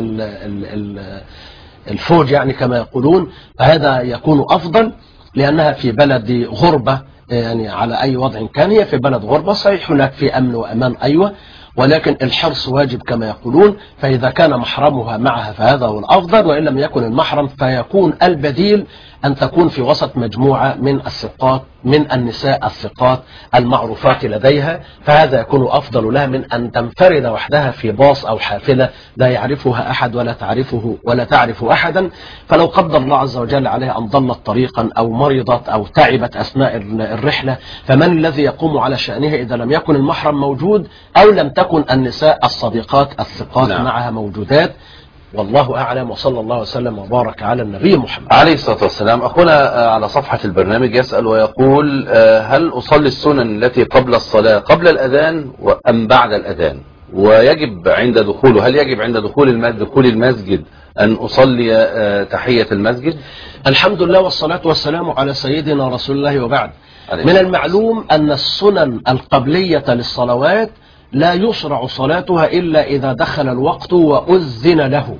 الفوج يعني كما يقولون، فهذا يكون أفضل، لأنها في بلد غربة يعني على أي وضع كان. هي في بلد غربة صحيح، هناك في أمن وأمان أيوة، ولكن الحرص واجب كما يقولون. فإذا كان محرمها معها فهذا هو الأفضل، وإن لم يكن المحرم فيكون البديل أن تكون في وسط مجموعة من الثقات، من النساء الثقات المعروفات لديها، فهذا يكون أفضل لها من أن تنفرد وحدها في باص أو حافلة لا يعرفها أحد ولا تعرفه ولا تعرف أحدا. فلو قدر الله عز وجل عليها أن ضلت طريقا أو مرضت أو تعبت أثناء الرحلة، فمن الذي يقوم على شأنها إذا لم يكن المحرم موجود أو لم تكن النساء الصديقات الثقات نعم. معها موجودات. والله أعلم، وصلى الله وسلم وبارك على النبي محمد عليه الصلاة والسلام. أخونا على صفحة البرنامج يسأل ويقول: هل أصلي السنن التي قبل الصلاة قبل الأذان أم بعد الأذان؟ ويجب عند دخوله، هل يجب عند دخول دخول المسجد أن أصلي تحية المسجد؟ الحمد لله والصلاة والسلام على سيدنا رسول الله وبعد. من المعلوم أن السنن القبلية للصلوات لا يشرع صلاتها إلا إذا دخل الوقت وأذن له،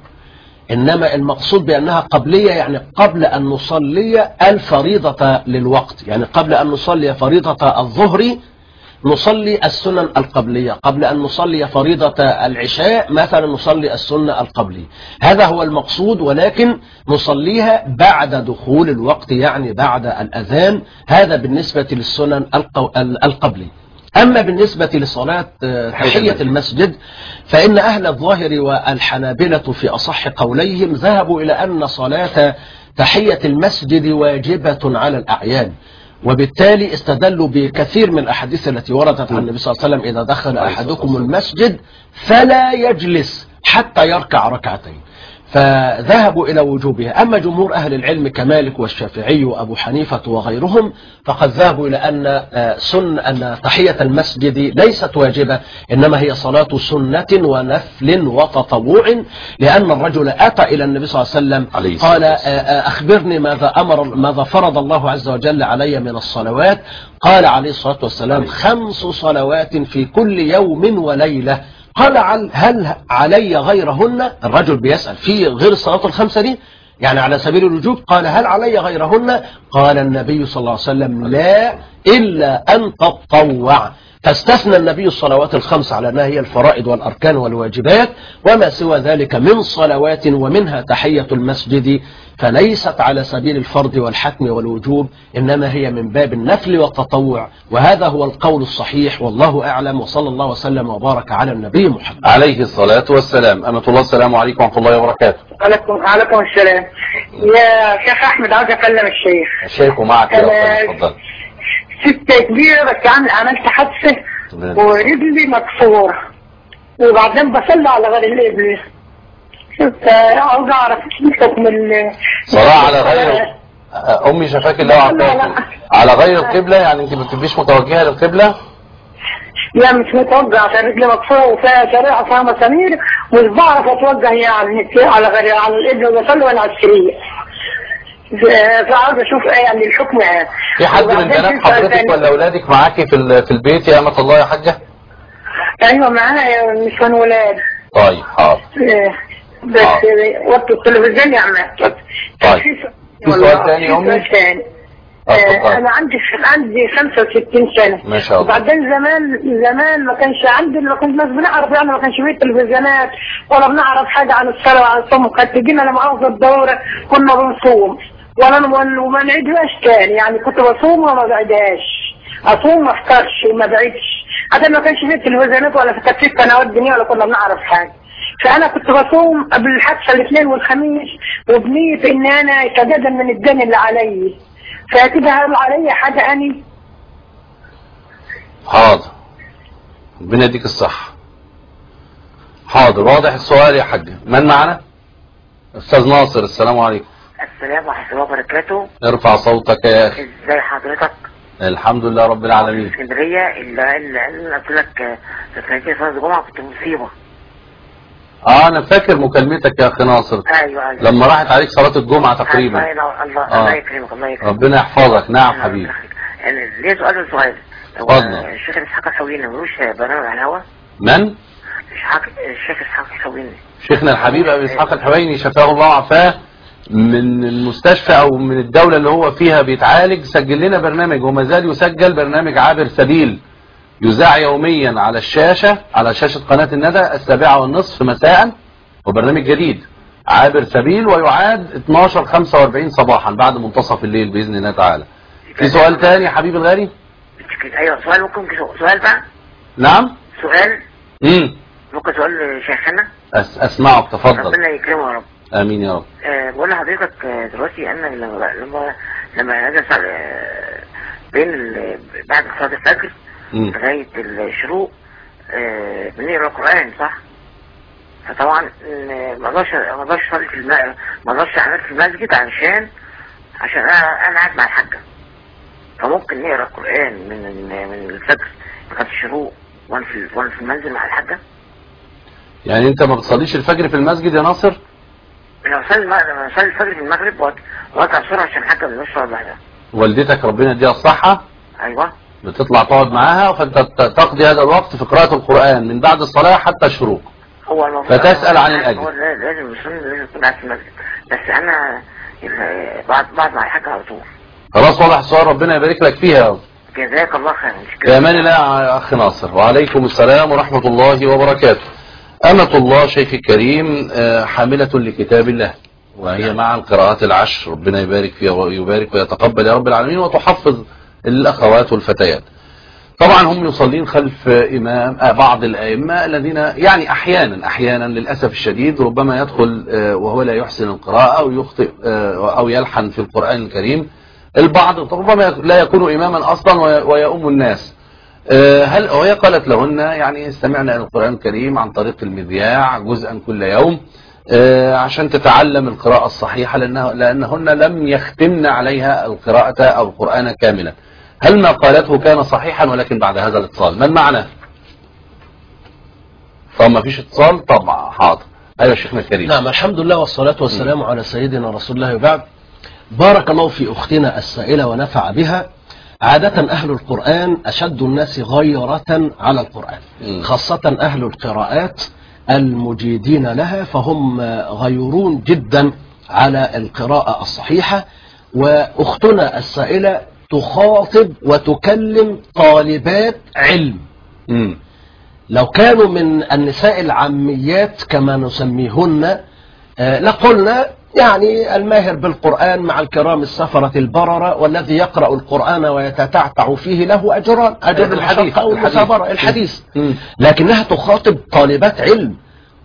إنما المقصود بأنها قبلية يعني قبل أن نصلي الفريضة للوقت، يعني قبل أن نصلي فريضة الظهر نصلي السنن القبلية، قبل أن نصلي فريضة العشاء مثلا نصلي السنة القبلية، هذا هو المقصود، ولكن نصليها بعد دخول الوقت يعني بعد الأذان. هذا بالنسبة للسنن القبلية. أما بالنسبة لصلاة تحية المسجد فإن أهل الظاهر والحنابلة في أصح قوليهم ذهبوا إلى أن صلاة تحية المسجد واجبة على الأعيان، وبالتالي استدلوا بكثير من الأحاديث التي وردت عن النبي صلى الله عليه وسلم: إذا دخل أحدكم المسجد فلا يجلس حتى يركع ركعتين، فذهبوا إلى وجوبها. أما جمهور أهل العلم كمالك والشافعي وأبو حنيفة وغيرهم فقد ذهبوا إلى أن سن أن تحية المسجد ليست واجبة، إنما هي صلاة سنة ونفل وتطوع، لأن الرجل أتى إلى النبي صلى الله عليه وسلم قال: أخبرني ماذا أمر ماذا فرض الله عز وجل علي من الصلوات؟ قال عليه الصلاة والسلام: خمس صلوات في كل يوم وليلة. قال عن هل علي غيرهن؟ الرجل بيسأل في غير الصلاة الخمسة دي يعني على سبيل الوجوب. قال هل علي غيرهن؟ قال النبي صلى الله عليه وسلم لا إلا أن تتطوع. فاستثنى النبي الصلوات الخمس على أنها هي الفرائض والأركان والواجبات، وما سوى ذلك من صلوات ومنها تحية المسجد فليست على سبيل الفرض والحتم والوجوب، إنما هي من باب النفل والتطوع، وهذا هو القول الصحيح والله أعلم. وصلى الله وسلم وبارك على النبي محمد عليه الصلاة والسلام. أمة الله السلام عليكم ورحمة الله وبركاته. عليكم عليكم السلام. يا شيخ أحمد عاوز أكلم الشيخ. الشيخ ومعك يا أخي، اتفضل. ست كبيرة بس عامل عملت حادثة ورجلي مكسورة وبعدين بصلي على غير القبلة. عاوز أعرف حكم صلاة على غير أمي شفاك الله وعافاك على غير القبلة، يعني أنت ما بتبقيش متوجهة للقبلة؟ لا مش متوجه عشان رجلي مكسورة وفيها شريعة وفيها مسامير مش بعرف أتوجه يعني على غير على القبلة وبصلي وأنا على السرير. فعاوز اشوف ايه يعني الحكم ايه. في حد من بنات حضرتك ولا اولادك معاكي في في البيت يا امة الله يا حاجة؟ ايوه معايا مش من ولاد. طيب حاضر. بس وقت التلفزيون يا عم. طيب في سؤال ثاني يا امي؟ آه انا عندي عندي خمسة وستين سنة ما شاء الله. وبعدين زمان زمان ما كانش عندي ما كناش بنعرف يعني ما كانش فيه تلفزيونات ولا بنعرف حاجة عن الصلاة وعن الصوم. كانت تجينا لمؤاخذة الدورة كنا بنصوم ولا وما نعيدهاش تاني يعني كنت بصوم وما بعيدهاش اصوم ما افطرش وما بعيدش عشان ما كانش فيه تلفزيونات ولا كانت فيه قنوات دينية ولا كنا بنعرف حاجة. فانا كنت بصوم قبل الحادثة الاثنين والخميس وبنية ان انا سدادا من الدين اللي علي فكده هل علي حاجة أني؟ حاضر ربنا يديك الصحة. حاضر واضح السؤال يا حاج. من معنا؟ أستاذ ناصر. السلام عليكم. السلام ورحمة الله وبركاته. ارفع صوتك يا أخي. ازاي حضرتك؟ الحمد لله رب العالمين. في اسكندرية اللي اللي قلت لك في صلاة الجمعة كنت مصيبة. اه انا فاكر مكالمتك يا اخي ناصر. ايوه ايوه لما راحت عليك صلاة الجمعة تقريبا. الله الله آه. الله يكرمك الله يكرمك. ربنا يحفظك. نعم حبيبي. يعني ليه سؤال صغير. اتفضل. الشيخ اسحاق الحويني ملوش برنامج على الهوا؟ من؟ الشيخ اسحاق الحويني. شيخنا الحبيب ابي اسحاق الحويني شفاه الله وعافاه من المستشفى او من الدولة اللي هو فيها بيتعالج سجل لنا برنامج وما زال يسجل برنامج عابر سبيل يذاع يوميا على الشاشة على شاشة قناة الندى السابعة والنصف مساء، وبرنامج جديد عابر سبيل ويعاد اتناشر خمسة واربعين صباحا بعد منتصف الليل بإذن الله تعالى. في سؤال تاني يا حبيبي الغالي؟ ايوه سؤال ممكن سؤال بقى؟ نعم سؤال امم ممكن سؤال شيخنا؟ أس اسمعك تفضل. ربنا يكرمه يا رب. امين يا رب. أه بقول لحضرتك دلوقتي انا لما لما لما اجي أه بين بعد صلاه الفجر لغايه الشروق أه بنقرا القران صح؟ فطبعا ما اقدرش ما اقدرش اصلي في المسجد ما اقدرش اعمل في المسجد عشان عشان انا انا قاعد مع الحاجه. فممكن نقرا القران من من الفجر لغايه الشروق وانا في وانا في المنزل مع الحاجه. يعني انت ما بتصليش الفجر في المسجد يا ناصر؟ انا بصلي لما بصلي الفجر في المغرب وقت العصر عشان الحاجه ما تبقاش لوحدها. والدتك ربنا يديها الصحه. ايوه. بتطلع تقعد معاها فانت تقضي هذا الوقت في قراءه القران من بعد الصلاه حتى الشروق. هو المفروض فتسال عن الاجر. هو لازم يصلي لازم يكون قاعد في المسجد بس انا بعد بعد مع الحاجه على طول. خلاص واضح السؤال ربنا يبارك لك فيها. جزاك الله خير. في امان الله يا اخي ناصر. وعليكم السلام ورحمه الله وبركاته. أمة الله شيخ الكريم حاملة لكتاب الله وهي مع القراءات العشر ربنا يبارك فيها ويبارك ويتقبل يا رب العالمين وتحفظ الأخوات والفتيات. طبعا هم يصلين خلف إمام بعض الأئمة الذين يعني أحيانا أحيانا للأسف الشديد ربما يدخل وهو لا يحسن القراءة أو يخطئ أو يلحن في القرآن الكريم. البعض ربما لا يكون إماما أصلا ويؤم الناس. هل وهي قالت لهن يعني استمعنا إلى القرآن الكريم عن طريق المذياع جزءا كل يوم عشان تتعلم القراءة الصحيحة لأنه لأنهن لم يختمن عليها القراءة أو القرآن كاملا. هل ما قالته كان صحيحا ولكن بعد هذا الاتصال؟ من معنا؟ طب ما فيش اتصال؟ طبعا حاضر. أيوة شيخنا الكريم. نعم الحمد لله والصلاة والسلام م. على سيدنا رسول الله وبعد. بارك الله في أختنا السائلة ونفع بها. عادة أهل القرآن أشد الناس غيرة على القرآن، خاصة أهل القراءات المجيدين لها، فهم غيرون جدا على القراءة الصحيحة. وأختنا السائلة تخاطب وتكلم طالبات علم. مم. لو كانوا من النساء العاميات كما نسميهن لقلنا يعني الماهر بالقرآن مع الكرام السفرة البررة، والذي يقرأ القرآن ويتتعتع فيه له أجران، أجر الحديث أو المثابرة الحديث. لكنها تخاطب طالبات علم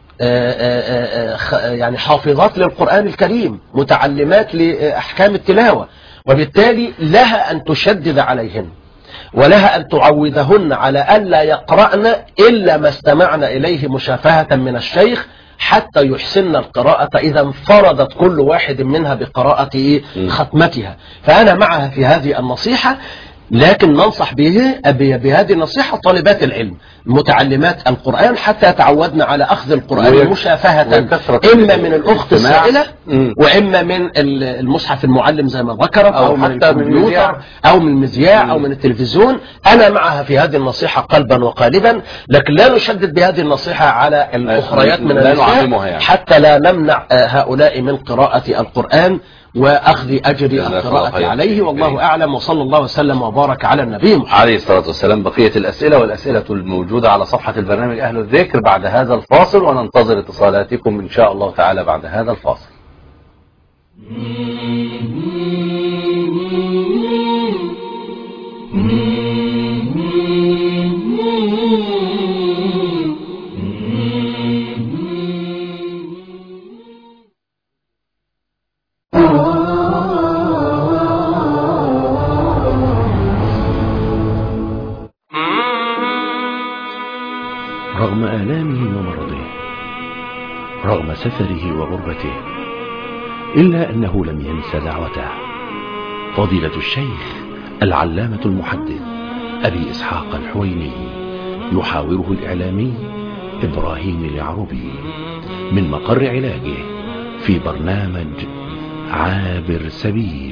يعني حافظات للقرآن الكريم، متعلمات لأحكام التلاوة، وبالتالي لها أن تشدد عليهن ولها أن تعودهن على ألا يقرأن إلا ما استمعن إليه مشافهة من الشيخ حتى يحسن القراءة إذا انفردت كل واحد منها بقراءة ختمتها. فأنا معها في هذه النصيحة، لكن ننصح به بهذه النصيحة طالبات العلم متعلمات القرآن حتى يتعودن على أخذ القرآن مشافهة، إما من الأخت السائلة وإما من المصحف المعلم زي ما ذكرت، أو, أو من الكمبيوتر أو من المذياع أو من التلفزيون. أنا معها في هذه النصيحة قلبا وقالبا، لكن لا نشدد بهذه النصيحة على الأخريات من النساء حتى لا نمنع هؤلاء من قراءة القرآن وأخذ أجر القراءة عليه. والله أعلم، وصلى الله وسلم وبارك على النبي محمد عليه الصلاة والسلام. بقية الأسئلة والأسئلة الموجودة على صفحة البرنامج أهل الذكر بعد هذا الفاصل، وننتظر اتصالاتكم إن شاء الله تعالى بعد هذا الفاصل. رغم آلامه ومرضه، رغم سفره وغربته، إلا أنه لم ينس دعوته. فضيلة الشيخ العلامة المحدث أبي إسحاق الحويني يحاوره الإعلامي إبراهيم اليعربي من مقر علاجه في برنامج عابر سبيل.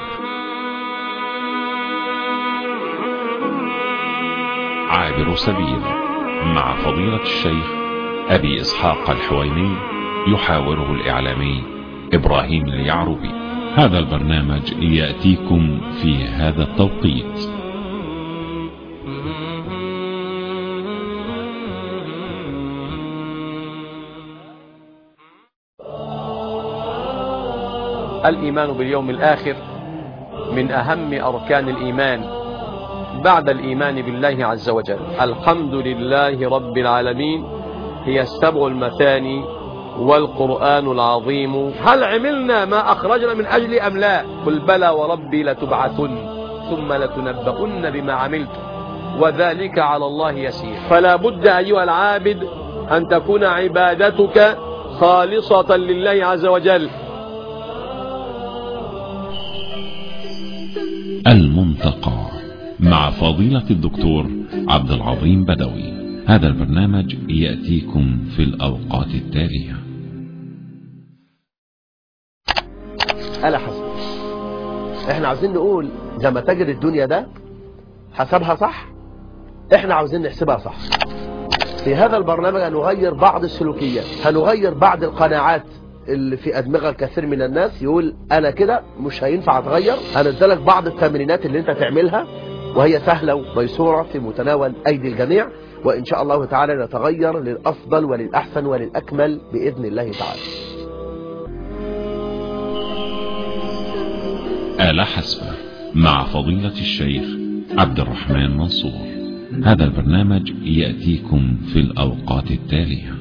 عابر سبيل مع فضيلة الشيخ أبي إسحاق الحويني يحاوره الإعلامي إبراهيم اليعربي. هذا البرنامج يأتيكم في هذا التوقيت. الإيمان باليوم الآخر من أهم أركان الإيمان بعد الإيمان بالله عز وجل. الحمد لله رب العالمين هي السبع المثاني والقرآن العظيم. هل عملنا ما أخرجنا من أجل أم لا؟ قل بلى وربي لتبعثن ثم لتنبؤن بما عملتم وذلك على الله يسير. فلا بد أيها العابد أن تكون عبادتك خالصة لله عز وجل. المنتقى مع فضيلة الدكتور عبد العظيم بدوي. هذا البرنامج يأتيكم في الأوقات التالية. ألا حسب احنا عاوزين نقول لما تجد الدنيا ده حسبها صح، احنا عاوزين نحسبها صح. في هذا البرنامج هنغير بعض السلوكيات، هنغير بعض القناعات اللي في أدمغة الكثير من الناس يقول أنا كده مش هينفع أتغير. هنزلك بعض التمرينات اللي انت تعملها وهي سهلة وميسورة في متناول أيدي الجميع، وإن شاء الله تعالى نتغير للأفضل وللأحسن وللأكمل بإذن الله تعالى. آلة حسبة مع فضيلة الشيخ عبد الرحمن منصور. هذا البرنامج يأتيكم في الأوقات التالية.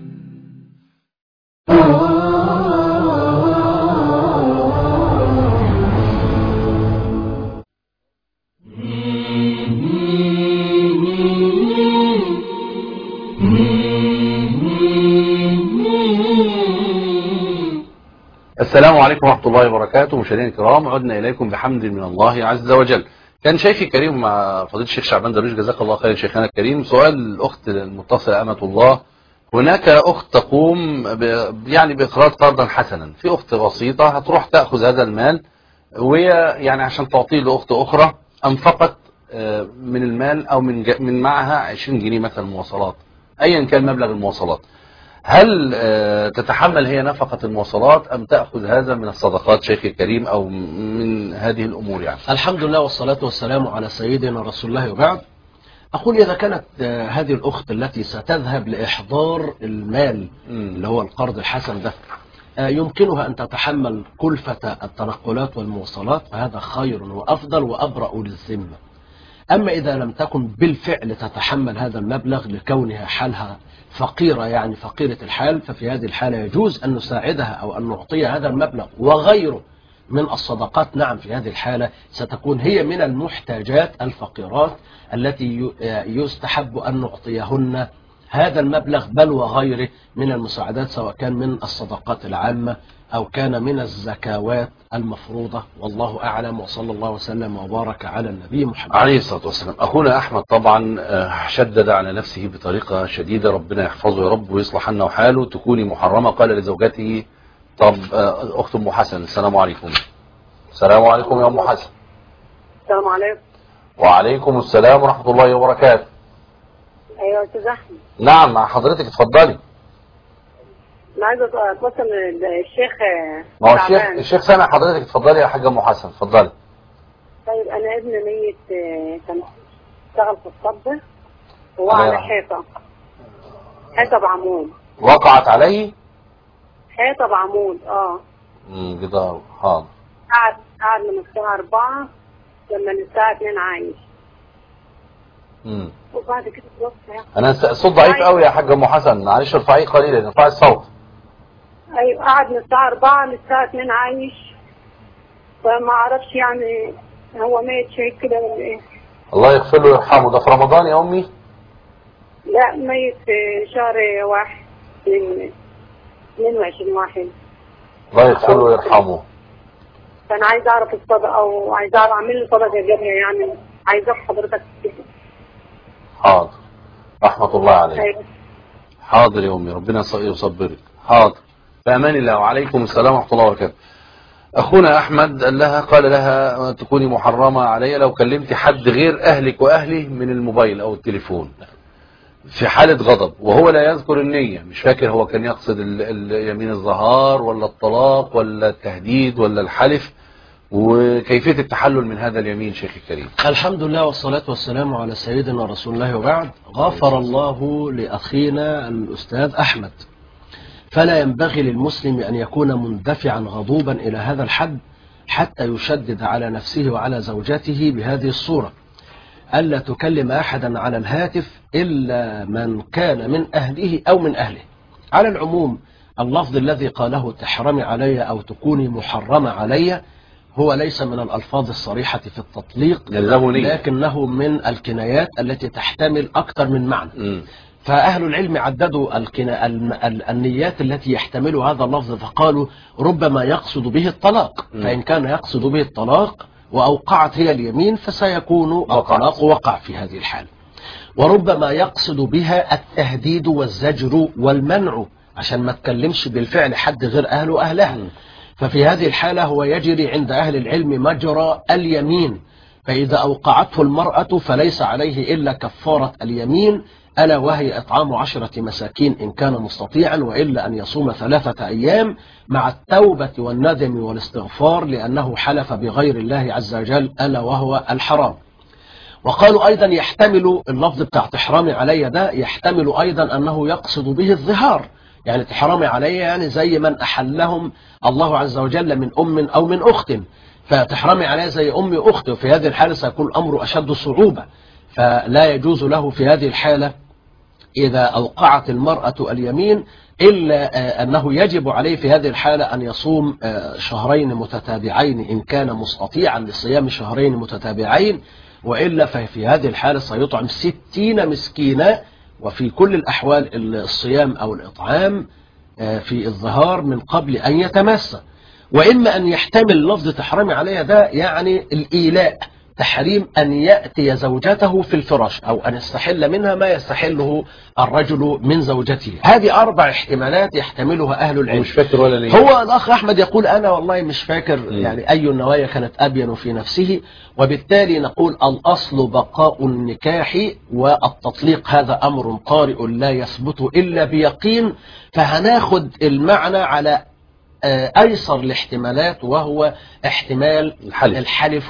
السلام عليكم ورحمة الله وبركاته. مشاهدينا الكرام، عدنا إليكم بحمد من الله عز وجل. كان شيخي الكريم مع فضيلة الشيخ شعبان درويش جزاك الله خير شيخنا الكريم. سؤال الأخت المتصلة أمة الله، هناك أخت تقوم ب... يعني بإخراج قرضا حسنا، في أخت بسيطة هتروح تأخذ هذا المال وهي يعني عشان تعطيه لأخت أخرى أنفقت من المال أو من من معها عشرين جنيه مثلا مواصلات، أيا كان مبلغ المواصلات، هل تتحمل هي نفقة المواصلات أم تأخذ هذا من الصدقات شيخي الكريم أو من هذه الأمور يعني؟ الحمد لله والصلاة والسلام على سيدنا رسول الله. وبعد، أقول إذا كانت هذه الأخت التي ستذهب لإحضار المال اللي هو القرض الحسن ده يمكنها أن تتحمل كلفة التنقلات والمواصلات، فهذا خير وأفضل وأبرأ للذمة. أما إذا لم تكن بالفعل تتحمل هذا المبلغ لكونها حالها فقيرة، يعني فقيرة الحال، ففي هذه الحالة يجوز أن نساعدها أو أن نعطيها هذا المبلغ وغيره من الصدقات. نعم، في هذه الحالة ستكون هي من المحتاجات الفقيرات التي يستحب أن نعطيهن هذا المبلغ بل وغيره من المساعدات، سواء كان من الصدقات العامة أو كان من الزكوات المفروضة. والله أعلم، وصلى الله وسلم وبارك على النبي محمد عليه الصلاة والسلام. أخونا أحمد طبعا شدد على نفسه بطريقة شديدة، ربنا يحفظه يا رب ويصلح لنا وحاله. تكوني محرمة، قال لزوجته. طب أخت أم حسن، السلام عليكم. السلام عليكم يا أم حسن. السلام عليكم. وعليكم السلام ورحمة الله وبركاته. ايوه يا استاذ احمد. نعم مع حضرتك، اتفضلي. انا عايزه اتواصل الشيخ. ما هو الشيخ الشيخ سامع حضرتك، اتفضلي يا حاجه ام حسن، اتفضلي. طيب انا ابن ميت كان اشتغل في الصب وهو على حيطه حيطه بعمود. وقعت عليه حيطه بعمود. اه امم جدار. حاضر. قعد قعد من الساعه أربعة لما الساعه اتنين عايش. امم وبعد كده توفى. انا الصوت ضعيف قوي يا حاجه ام حسن، معلش ارفعيه قليلا، ارفعي الصوت. ايوه، قعد من الساعه أربعة للساعه اتنين عايش، فما اعرفش يعني هو ميت شيء كده ولا ايه. الله يغفر له ويرحمه. ده في رمضان يا امي؟ لا، ميت في شهر واحد من اتنين وعشرين واحد. الله يغفر له ويرحمه. فانا عايز اعرف الصدقه وعايز اعرف اعمل له صدقه جاريه، يعني عايزه حضرتك كده. حاضر، رحمه الله عليك. أيوة. حاضر يا امي، ربنا يصبرك. حاضر، بأمان الله. وعليكم السلام ورحمة الله وبركاته. أخونا أحمد قال لها قال لها تكوني محرمة علي لو كلمت حد غير أهلك وأهلي من الموبايل أو التليفون في حالة غضب، وهو لا يذكر النية، مش فاكر هو كان يقصد يمين الظهار ولا الطلاق ولا التهديد ولا الحلف، وكيفية التحلل من هذا اليمين شيخ الكريم. الحمد لله والصلاة والسلام على سيدنا رسول الله. وبعد، غفر الله لأخينا الأستاذ أحمد. فلا ينبغي للمسلم أن يكون مندفعا غضوبا إلى هذا الحد حتى يشدد على نفسه وعلى زوجته بهذه الصورة: ألا تكلم أحدا على الهاتف إلا من كان من أهله أو من أهله. على العموم، اللفظ الذي قاله تحرمي علي أو تكوني محرمة علي هو ليس من الألفاظ الصريحة في التطليق، لكنه من الكنايات التي تحتمل أكثر من معنى. م. فأهل العلم عددوا النيات التي يحتمل هذا اللفظ، فقالوا ربما يقصد به الطلاق، فإن كان يقصد به الطلاق وأوقعت هي اليمين فسيكون الطلاق وقع في هذه الحالة. وربما يقصد بها التهديد والزجر والمنع عشان ما تكلمش بالفعل حد غير أهله وأهلها. ففي هذه الحالة هو يجري عند أهل العلم مجرى اليمين، فإذا أوقعته المرأة فليس عليه إلا كفارة اليمين، ألا وهي إطعام عشرة مساكين إن كان مستطيعا، وإلا أن يصوم ثلاثة أيام مع التوبة والندم والاستغفار لأنه حلف بغير الله عز وجل ألا وهو الحرام. وقالوا أيضا يحتمل اللفظ بتاع تحرامي علي ده يحتمل أيضا أنه يقصد به الظهار، يعني تحرامي علي يعني زي من أحلهم الله عز وجل من أم أو من أخت، فتحرمي عليه زي أمي أختي، وفي هذه الحالة سيكون الأمر أشد صعوبة، فلا يجوز له في هذه الحالة إذا أوقعت المرأة اليمين إلا أنه يجب عليه في هذه الحالة أن يصوم شهرين متتابعين إن كان مستطيعا لصيام شهرين متتابعين، وإلا ففي هذه الحالة سيطعم ستين مسكينا. وفي كل الأحوال الصيام أو الإطعام في الظهار من قبل أن يتمس. وإما أن يحتمل لفظ تحرمي عليها ده يعني الإيلاء، تحريم أن يأتي زوجته في الفراش أو أن يستحل منها ما يستحله الرجل من زوجته. هذه أربع احتمالات يحتملها أهل العلم. مش فاكر ولا ليه؟ هو الأخ أحمد يقول أنا والله مش فاكر م. يعني أي النوايا كانت أبين في نفسه، وبالتالي نقول الأصل بقاء النكاح، والتطليق هذا أمر طارئ لا يثبت إلا بيقين، فهناخد المعنى على أيسر الاحتمالات، وهو احتمال الحلف, الحلف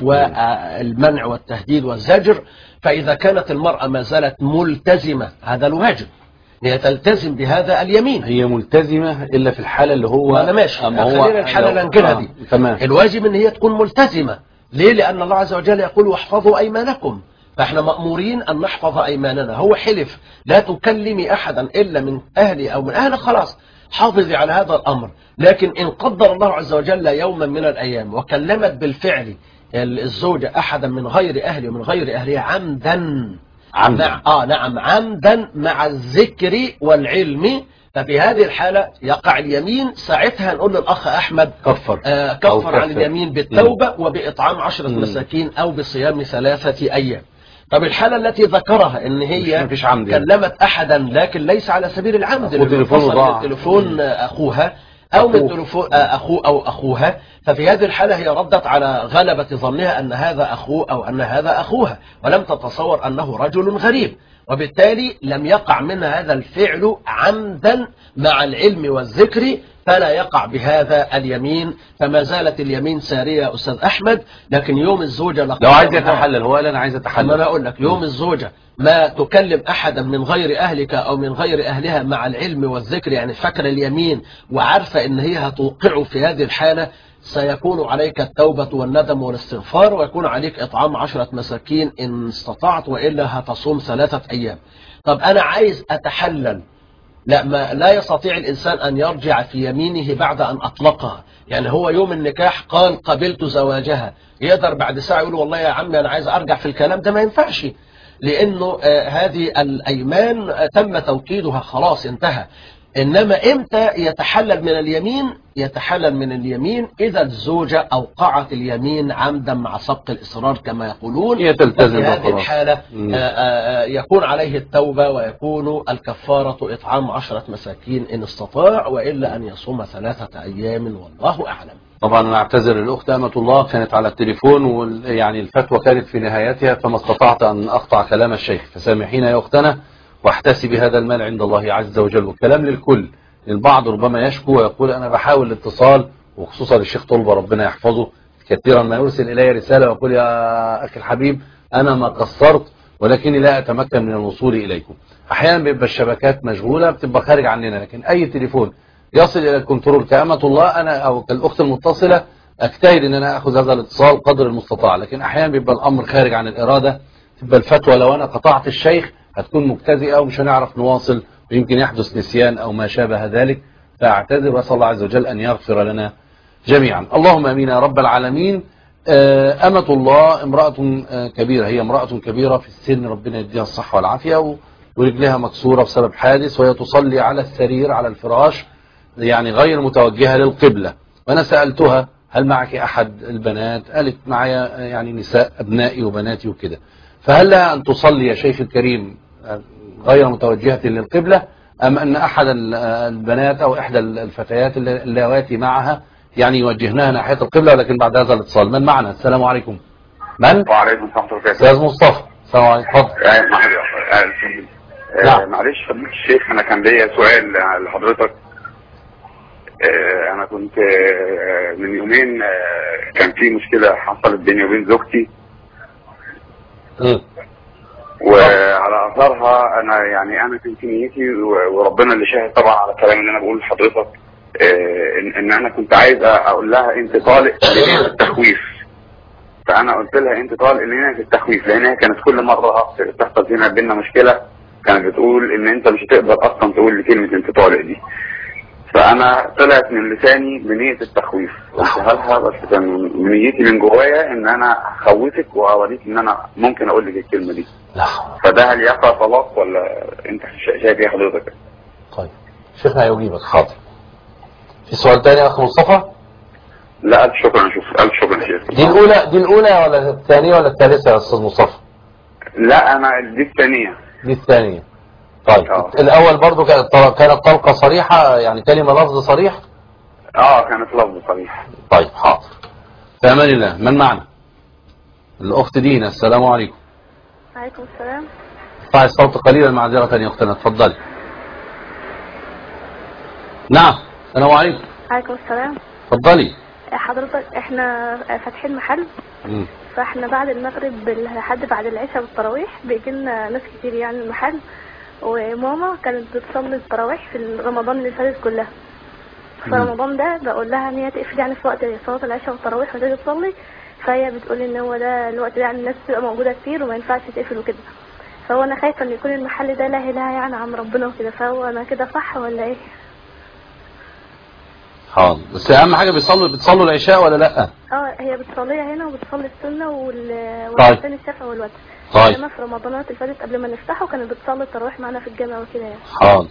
والمنع والتهديد والزجر. فإذا كانت المرأة ما زالت ملتزمة، هذا الواجب، هي تلتزم بهذا اليمين. هي ملتزمة إلا في الحالة اللي هو أنا ماشي، خلينا الحالة اللي ننقلها دي. تمام. الواجب أن هي تكون ملتزمة. ليه؟ لأن الله عز وجل يقول واحفظوا أيمانكم، فاحنا مأمورين أن نحفظ أيماننا. هو حلف لا تكلمي أحدا إلا من أهلي أو من أهلي، خلاص حافظي على هذا الأمر. لكن إن قدر الله عز وجل يوما من الأيام وكلمت بالفعل الزوجة أحدا من غير أهلي ومن غير أهلها عمدا عمدا مع آه نعم عمدا مع الذكر والعلم، ففي هذه الحالة يقع اليمين. ساعتها نقول للأخ أحمد كفر آه كفر عن اليمين بالتوبة م. وبإطعام عشرة م. مساكين أو بصيام ثلاثة أيام. طب الحالة التي ذكرها ان هي كلمت احدا لكن ليس على سبيل العمد، من تليفون اخوها او من تليفون اخوه او اخوها، ففي هذه الحالة هي ردت على غلبة ظنها ان هذا اخوه او ان هذا اخوها، ولم تتصور انه رجل غريب، وبالتالي لم يقع منها هذا الفعل عمدا مع العلم والذكر، فلا يقع بهذا اليمين. فما زالت اليمين سارية يا أستاذ أحمد. لكن يوم الزوجة لو عايز يتحلل، هو قال أنا عايز أتحلل، أنا أقول لك يوم الزوجة ما تكلم أحدا من غير أهلك أو من غير أهلها مع العلم والذكر، يعني فكر اليمين وعارفة إن هي هتوقعه في هذه الحالة، سيكون عليك التوبة والندم والاستغفار، ويكون عليك إطعام عشرة مساكين إن استطعت، وإلا هتصوم ثلاثة أيام. طب أنا عايز أتحلل، لا ما لا يستطيع الإنسان أن يرجع في يمينه بعد أن أطلقها. يعني هو يوم النكاح قال قبلت زواجها، يقدر بعد ساعة يقول والله يا عمي أنا عايز أرجع في الكلام ده؟ ما ينفعش، لأنه آه هذه الأيمان آه تم توكيدها، خلاص انتهى. إنما إمتى يتحلل من اليمين؟ يتحلل من اليمين إذا الزوجة أوقعت اليمين عمدا مع سبق الإصرار كما يقولون، يتلتزم. في هذه الحالة آآ آآ يكون عليه التوبة، ويكون الكفارة إطعام عشرة مساكين إن استطاع، وإلا أن يصوم ثلاثة أيام، والله أعلم. طبعا أنا أعتذر الأخت أمة الله، كانت على التليفون ويعني الفتوى كانت في نهايتها، فما استطعت أن أقطع كلام الشيخ، فسامحينا يا أختنا، واحتسب هذا المال عند الله عز وجل. والكلام للكل، البعض ربما يشكو ويقول أنا بحاول الاتصال، وخصوصا الشيخ طلبة ربنا يحفظه، كثيرا ما يرسل إلي رسالة ويقول يا أخي الحبيب أنا ما قصرت ولكني لا أتمكن من الوصول إليكم. أحيانا بيبقى الشبكات مشغولة بتبقى خارج عننا، لكن أي تليفون يصل إلى الكنترول كأمة الله أنا أو كالأخت المتصلة أجتهد أن أنا أخذ هذا الاتصال قدر المستطاع، لكن أحيانا بيبقى الأمر خارج عن الإرادة، تبقى الفتوى لو أنا قطعت الشيخ هتكون مجتزئة ومش هنعرف نواصل، ويمكن يحدث نسيان أو ما شابه ذلك، فأعتذر وأسأل الله عز وجل أن يغفر لنا جميعا. اللهم أمين يا رب العالمين. أمة الله امرأة كبيرة، هي امرأة كبيرة في السن، ربنا يديها الصحة والعافية، ورجلها مكسورة بسبب حادث، وهي تصلي على السرير على الفراش يعني غير متوجهة للقبلة. وأنا سألتها هل معك أحد البنات؟ قالت معي يعني نساء أبنائي وبناتي وكده. فهل لها أن تصلي يا شيخ الكريم غير متوجهة للقبلة، أم أن أحد البنات أو إحدى الفتيات اللواتي معها يعني يوجهناها ناحية القبلة؟ ولكن بعد هذا الاتصال من معنا؟ السلام عليكم. من؟ وعليكم السلام ورحمة الله. أستاذ مصطفى. السلام عليكم. اتفضل. نعم. معلش فضيلة الشيخ، أنا كان ليا سؤال لحضرتك. أنا كنت من يومين كان في مشكلة حصلت بيني وبين زوجتي، وعلى اثرها انا يعني انا كنت نيتي وربنا اللي شاهد طبعا على الكلام اللي انا بقوله لحضرتك، ان انا كنت عايز اقول لها انت طالق لنية التخويف. فانا قلت لها انت طالق لنية التخويف، لان هي كانت كل مره تحصل فينا بينا مشكله كانت بتقول ان انت مش هتقدر اصلا تقول لي كلمه انت طالق دي. فانا طلعت من لساني بنية التخويف، قلتها لها بس كان نيتي من جوايا ان انا اخوفك واوريك ان انا ممكن اقول لك الكلمه دي. لا. فده هل يقع طلاق ولا انت شايف ايه حضرتك؟ طيب شيخنا هيجيبك. حاضر. في سؤال تاني يا اخ مصطفى؟ لا ألف شكرا، شوف ألف شكرا يا شيخ. دي الأولى دي الأولى ولا الثانية ولا الثالثة يا أستاذ مصطفى؟ لا أنا دي الثانية. دي الثانية. طيب أوه. الأول برضو كانت كانت طلقة صريحة، يعني كلمة لفظ صريح؟ اه كانت لفظ صريح. طيب حاضر. في أمان الله. من معنا؟ الأخت دينا. السلام عليكم. وعليكم السلام. ارفعي الصوت قليلا معذرة يا أختنا، اتفضلي. نعم. السلام عليكم. وعليكم السلام. اتفضلي. حضرتك احنا فاتحين محل، مم. فاحنا بعد المغرب لحد بعد العشاء والتراويح بيجي لنا ناس كتير يعني المحل، وماما كانت بتصلي التراويح في رمضان اللي فاتت كلها. في رمضان ده بقول لها ان هي تقفل يعني في وقت صلاه العشاء والتراويح وتيجي تصلي، فهي بتقول ان هو ده الوقت ده يعني الناس بتبقى موجوده كتير وما ينفعش تقفل وكده. فهو انا خايفه ان يكون المحل ده لا اله يعني عن ربنا وكده، فهو انا كده صح ولا ايه؟ حاضر. بس اهم حاجه بيصلوا بتصلوا العشاء ولا لا؟ اه هي بتصليها هنا وبتصلي السنه وال طيب. الشفع والوتر. طيب. انما في رمضانات اللي فاتت قبل ما نفتحه كانت بتصلي التراويح معانا في الجامع وكده يعني. حاضر.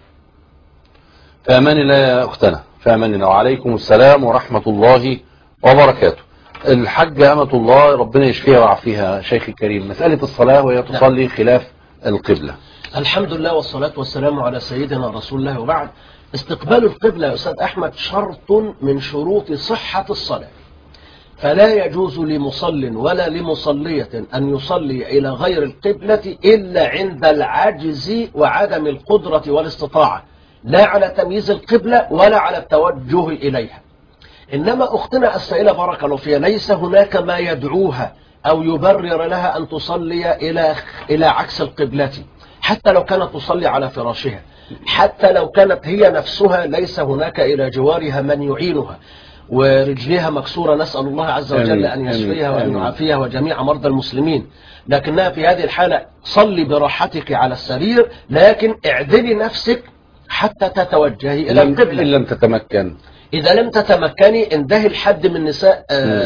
في امان الله يا اختنا، في امان الله. وعليكم السلام ورحمه الله وبركاته. الحاجه امه الله ربنا يشفيها ويعافيها. شيخ الكريم، مساله الصلاه وهي تصلي خلاف القبله. الحمد لله والصلاه والسلام على سيدنا رسول الله، وبعد. استقبال القبلة يا أستاذ أحمد شرط من شروط صحة الصلاة، فلا يجوز لمصل ولا لمصلية أن يصلي إلى غير القبلة إلا عند العجز وعدم القدرة والاستطاعة، لا على تمييز القبلة ولا على التوجه إليها. إنما أختنا السائلة بارك الله فيها ليس هناك ما يدعوها أو يبرر لها أن تصلي إلى إلى عكس القبلة، حتى لو كانت تصلي على فراشها، حتى لو كانت هي نفسها ليس هناك إلى جوارها من يعينها، ورجلها مكسورة، نسأل الله عز وجل أن يشفيها وأن يعافيها وجميع مرضى المسلمين. لكنها في هذه الحالة صلي براحتك على السرير، لكن اعدلي نفسك حتى تتوجهي إلى القبلة. إن لم تتمكن إذا لم تتمكني انتهي لحد من نساء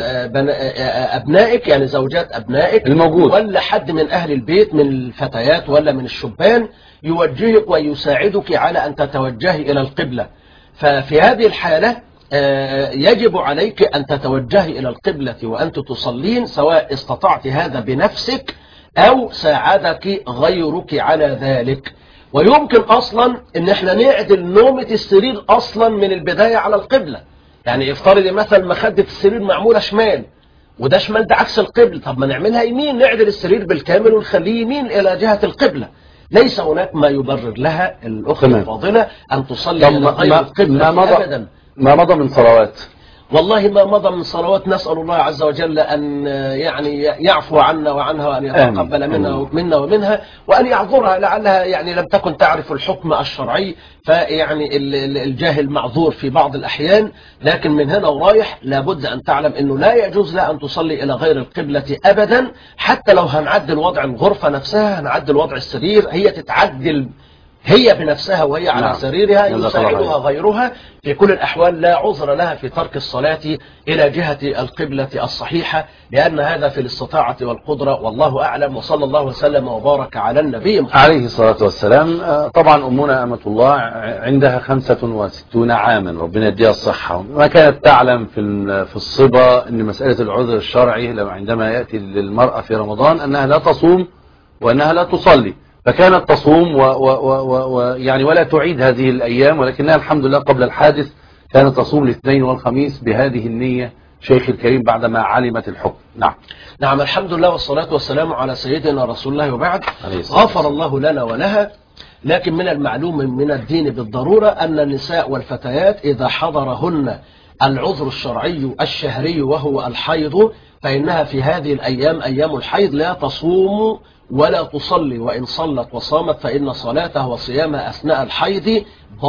أبنائك، يعني زوجات أبنائك الموجود، ولا حد من أهل البيت من الفتيات ولا من الشبان يوجهك ويساعدك على أن تتوجهي إلى القبلة. ففي هذه الحالة يجب عليك أن تتوجهي إلى القبلة وأنت تصلين، سواء استطعت هذا بنفسك أو ساعدك غيرك على ذلك. ويمكن أصلا أن احنا نعدل نومة السرير أصلا من البداية على القبلة. يعني افترض مثلا مخدة السرير معمولة شمال وده شمال ده عكس القبلة، طب ما نعملها يمين، نعدل السرير بالكامل ونخليه يمين إلى جهة القبلة. ليس هناك ما يبرر لها الأخت الفاضلة أن تصلي إلى غير القبلة ما أبدا. ما مضى من صلوات؟ والله ما مضى من صلوات، نسأل الله عز وجل أن يعني يعفو عنا وعنها وأن يتقبل منا منا ومنها وأن يعذرها، لعلها يعني لم تكن تعرف الحكم الشرعي، فيعني الجاهل معذور في بعض الأحيان. لكن من هنا ورايح لابد أن تعلم أنه لا يجوز لها أن تصلي إلى غير القبلة أبدا، حتى لو هنعدل وضع الغرفة نفسها، هنعدل وضع السرير، هي تتعدل هي بنفسها وهي على نعم. سريرها، يساعدها غيرها. في كل الأحوال لا عذر لها في ترك الصلاة إلى جهة القبلة الصحيحة، لأن هذا في الاستطاعة والقدرة، والله أعلم. وصلى الله وسلم وبارك على النبي محمد عليه الصلاة والسلام. طبعا أمنا أمة الله عندها خمسة وستون عاما، ربنا يديها الصحة، ما كانت تعلم في في الصبا أن مسألة العذر الشرعي عندما يأتي للمرأة في رمضان أنها لا تصوم وأنها لا تصلي، فكانت تصوم و و و و يعني ولا تعيد هذه الأيام، ولكنها الحمد لله قبل الحادث كانت تصوم الاثنين والخميس بهذه النية. شيخ الكريم بعدما علمت الحكم. نعم نعم الحمد لله والصلاة والسلام على سيدنا رسول الله، وبعد. غفر الله لنا ولها. لكن من المعلوم من الدين بالضرورة أن النساء والفتيات إذا حضرهن العذر الشرعي الشهري وهو الحيض، فإنها في هذه الأيام أيام الحيض لا تصوم ولا تصلي، وإن صلت وصامت فإن صلاتها وصيامها أثناء الحيض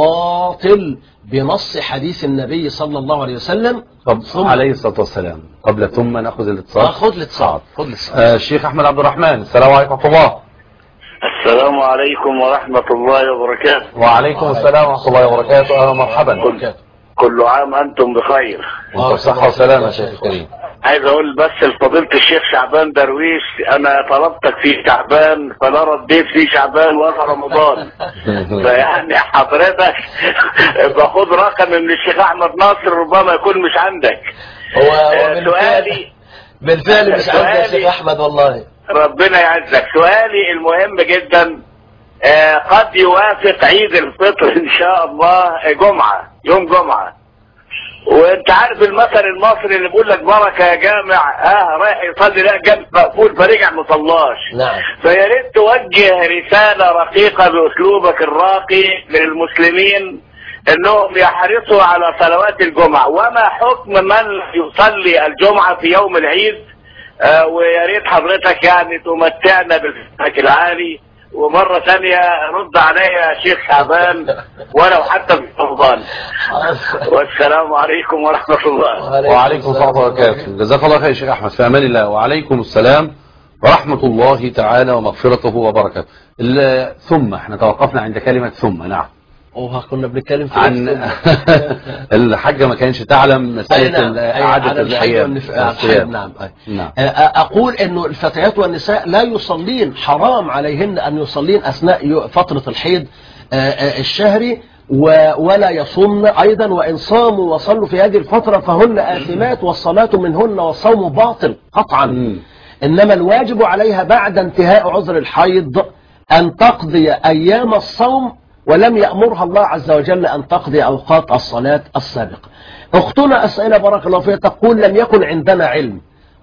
باطل بنص حديث النبي صلى الله عليه وسلم. ثم عليه الصلاة والسلام. قبل ثم نأخذ الاتصال. خذ الاتصال. خذ الاتصال. آه الشيخ أحمد عبد الرحمن، السلام عليكم ورحمة الله. السلام عليكم ورحمة الله وبركاته. وعليكم السلام ورحمة الله وبركاته. أهلا ومرحبا. كل, كل عام أنتم بخير. وأنتم بصحة وسلامة يا شيخ الكريم. عايز اقول بس لفضيلة الشيخ شعبان درويش، انا طلبتك في شعبان فلا رديت في شعبان ولا رمضان. فيعني حضرتك باخد رقم من الشيخ احمد ناصر ربما يكون مش عندك. هو آه سؤالي بالفعل مش عندي يا شيخ احمد والله. ربنا يعزك. سؤالي المهم جدا، آه قد يوافق عيد الفطر ان شاء الله جمعة، يوم جمعة، وانت عارف المثل المصري اللي بيقول لك بركه يا جامع، اه رايح يصلي لا جنب مقفول فرجع ما صلاش. نعم. فيا ريت توجه رساله رقيقه باسلوبك الراقي للمسلمين انهم يحرصوا على صلوات الجمعه، وما حكم من يصلي الجمعه في يوم العيد. آه ويا ريت حضرتك يعني تمتعنا بالفقه العالي. ومرة ثانية رد عليا يا شيخ شعبان ولو حتى في رمضان. والسلام عليكم ورحمة الله. وعليكم السلام وبركاته. جزاك الله خير يا شيخ أحمد، في أمان الله. وعليكم السلام ورحمة الله تعالى ومغفرته وبركاته. ثم احنا توقفنا عند كلمة ثم. نعم. اوه كنا بنتكلم في عن الحاجة ما كانش تعلم مسألة إعادة الأيام. نعم. نعم. أقول إنه الفتيات والنساء لا يصلين، حرام عليهن أن يصلين أثناء فترة الحيض الشهري، ولا يصومن أيضا، وإن صاموا وصلوا في هذه الفترة فهن آثمات، والصلاة منهن والصوم باطل قطعا. م. إنما الواجب عليها بعد انتهاء عذر الحيض أن تقضي أيام الصوم، ولم يأمرها الله عز وجل أن تقضي أوقات الصلاة السابقة. أختنا أسئلة بارك الله فيها تقول لم يكن عندنا علم.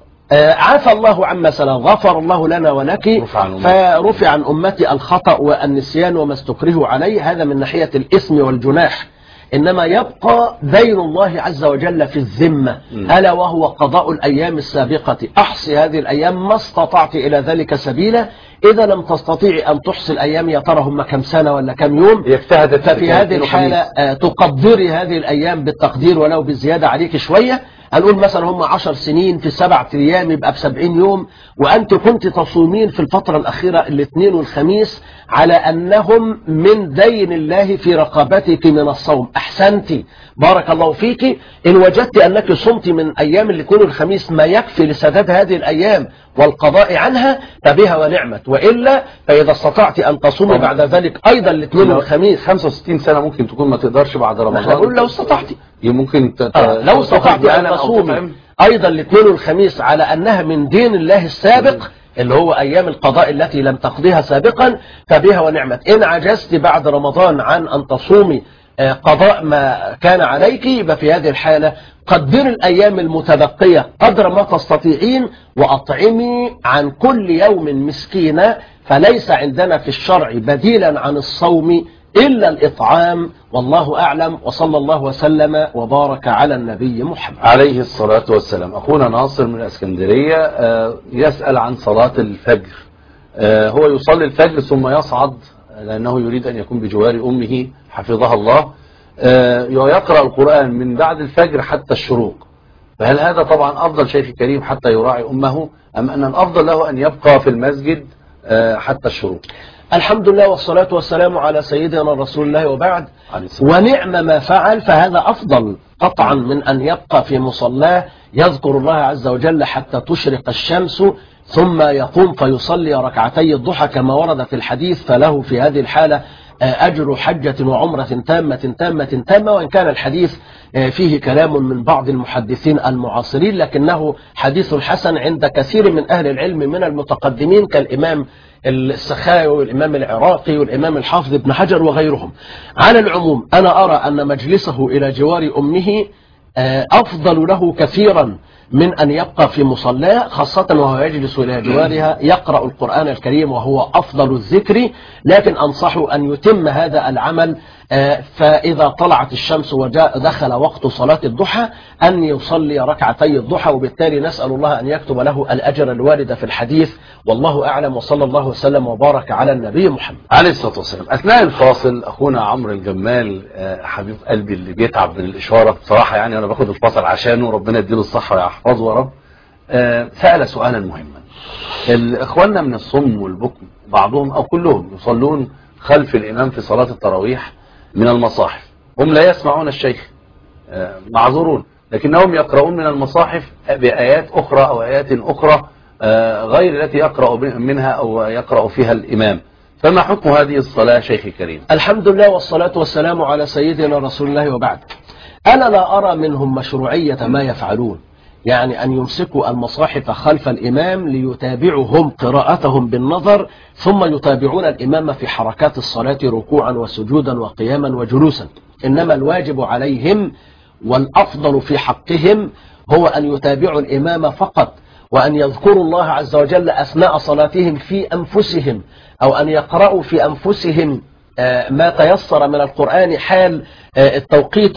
آه عافى الله عما سلف، غفر الله لنا ولك، فرفع عن أمتي الخطأ والنسيان وما استكرهوا عليه، هذا من ناحية الإثم والجناح. إنما يبقى دين الله عز وجل في الذمة، ألا وهو قضاء الأيام السابقة. أحصي هذه الأيام ما استطعت إلى ذلك سبيلا. إذا لم تستطيعي أن تحصي الأيام، يا ترى هم كم سنة ولا كم يوم، ففي هذه الحالة تقدري هذه الأيام بالتقدير ولو بالزيادة عليك شوية. هنقول مثلا هم عشر سنين في سبعة أيام يبقى بسبعين يوم، وأنت كنت تصومين في الفترة الأخيرة الاثنين والخميس على أنهم من دين الله في رقبتك من الصوم. أحسنتي بارك الله فيك. إن وجدت أنك صمت من أيام الاثنين والخميس ما يكفي لسداد هذه الأيام والقضاء عنها فبها ونعمت، وإلا فإذا استطعت أن تصومي بعد ذلك أيضا الاثنين والخميس. خمسة وستين سنة ممكن تكون ما تقدرش بعد رمضان. نقول لو استطعتي ممكن تت... آه. لو استطعت أن تصومي أيضا الاثنين والخميس على أنها من دين الله السابق اللي هو أيام القضاء التي لم تقضيها سابقا فبها ونعمت. إن عجزت بعد رمضان عن أن تصومي قضاء ما كان عليك، يبقى في هذه الحالة قدر الأيام المتبقية قدر ما تستطيعين، وأطعمي عن كل يوم مسكينا، فليس عندنا في الشرع بديلا عن الصوم إلا الإطعام. والله أعلم، وصلى الله وسلم وبارك على النبي محمد عليه الصلاة والسلام. أخونا ناصر من الإسكندرية يسأل عن صلاة الفجر. هو يصلي الفجر ثم يصعد لأنه يريد أن يكون بجوار أمه حفظها الله، ويقرأ القرآن من بعد الفجر حتى الشروق. فهل هذا طبعا أفضل شيخ كريم حتى يراعي أمه، أم أن الأفضل له أن يبقى في المسجد حتى الشروق؟ الحمد لله والصلاة والسلام على سيدنا رسول الله، وبعد. ونعم ما فعل، فهذا أفضل قطعا من أن يبقى في مصلاه يذكر الله عز وجل حتى تشرق الشمس ثم يقوم فيصلي ركعتي الضحى كما ورد في الحديث، فله في هذه الحالة أجر حجة وعمرة تامة تامة تامة. وإن كان الحديث فيه كلام من بعض المحدثين المعاصرين، لكنه حديث حسن عند كثير من أهل العلم من المتقدمين كالإمام السخاوي والإمام العراقي والإمام الحافظ ابن حجر وغيرهم. على العموم أنا أرى أن مجلسه إلى جوار أمه أفضل له كثيرا من أن يبقى في مصلاه، خاصة وهو يجلس إلى جوارها يقرأ القرآن الكريم وهو أفضل الذكر. لكن أنصحه أن يتم هذا العمل، فإذا طلعت الشمس وجاء دخل وقت صلاة الضحى أن يصلي ركعتي الضحى، وبالتالي نسأل الله أن يكتب له الأجر الوارد في الحديث. والله أعلم، وصلى الله وسلم وبارك على النبي محمد عليه الصلاة والسلام. أثناء الفاصل أخونا عمرو الجمال حبيب قلبي اللي بيتعب من الإشارة بصراحة، يعني أنا باخد الفاصل عشانه، ربنا يديله الصحة ويحفظه يا رب، سأل سؤالا مهما. إخواننا من الصم والبكم بعضهم أو كلهم يصلون خلف الإمام في صلاة التراويح من المصاحف، هم لا يسمعون الشيخ، معذورون، لكنهم يقرؤون من المصاحف بآيات أخرى أو آيات أخرى غير التي يقرأ منها أو يقرأ فيها الإمام. فما حكم هذه الصلاة شيخي الكريم؟ الحمد لله والصلاة والسلام على سيدنا رسول الله وبعد. أنا لا أرى منهم مشروعية ما يفعلون، يعني أن يمسكوا المصاحف خلف الإمام ليتابعهم قراءتهم بالنظر ثم يتابعون الإمام في حركات الصلاة ركوعا وسجودا وقياما وجلوسا. إنما الواجب عليهم والأفضل في حقهم هو أن يتابعوا الإمام فقط، وأن يذكروا الله عز وجل أثناء صلاتهم في أنفسهم، أو أن يقرأوا في أنفسهم ما تيسر من القرآن حال التوقيت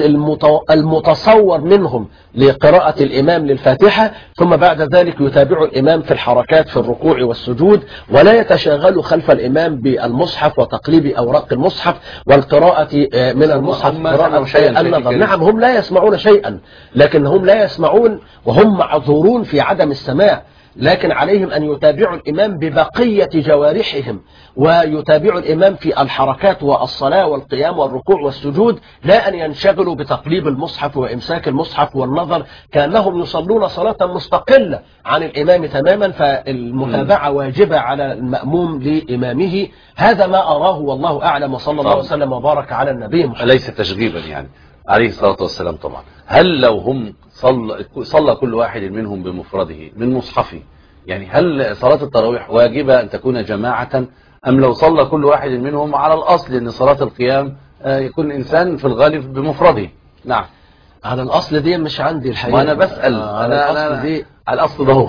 المتصور منهم لقراءة الإمام للفاتحة، ثم بعد ذلك يتابع الإمام في الحركات في الركوع والسجود، ولا يتشاغلوا خلف الإمام بالمصحف وتقليب أوراق المصحف والقراءة من المصحف قراءة النظر. نعم، هم لا يسمعون شيئا، لكن هم لا يسمعون وهم معذورون في عدم السماع، لكن عليهم أن يتابعوا الإمام ببقية جوارحهم، ويتابعوا الإمام في الحركات والصلاة والقيام والركوع والسجود، لا أن ينشغلوا بتقليب المصحف وإمساك المصحف والنظر كأنهم يصلون صلاة مستقلة عن الإمام تماما. فالمتابعة واجبة على المأموم لإمامه. هذا ما أراه والله أعلم، وصلى الله وسلم وبارك على النبي محمد. ليس تشغيبا يعني عليه الصلاة والسلام طبعا. هل لو هم صلى, صلى كل واحد منهم بمفرده من مصحفه، يعني هل صلاة التراويح واجبة أن تكون جماعة، أم لو صلى كل واحد منهم على الأصل أن صلاة القيام يكون إنسان في الغالب بمفرده؟ نعم، على الأصل دي مش عندي الحقيقة، وأنا بسأل آه أنا على الأصل دي على الأصل ده هو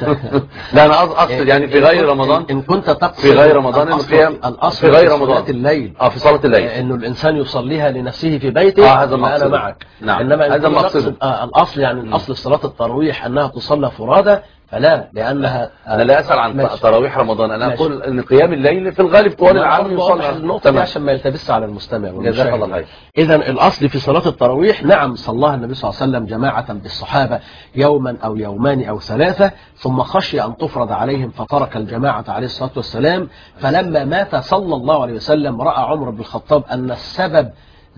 لا أنا أقصد يعني في غير رمضان، إن كنت تقصد في غير رمضان القيام، الأصل في غير رمضان صلاة الليل، اه في صلاة الليل إنه الإنسان يصليها لنفسه في بيته. اه هذا ما أنا معك. نعم. إنما هذا ما أقصد آه الأصل يعني الأصل في صلاة التراويح أنها تصلى فرادى، فلا، لأنها أنا لا أسأل عن تراويح رمضان، أنا ماشي. أقول أن قيام الليل في الغالب طوال العام يصلى. النقطة دي عشان ما يلتبس على المستمع. جزاك الله خير. إذا الأصل في صلاة التراويح، نعم، صلاها النبي صلى الله عليه وسلم جماعة بالصحابة يوما أو يومان أو ثلاثة، ثم خشي أن تفرض عليهم فترك الجماعة عليه الصلاة والسلام. فلما مات صلى الله عليه وسلم رأى عمر بن الخطاب أن السبب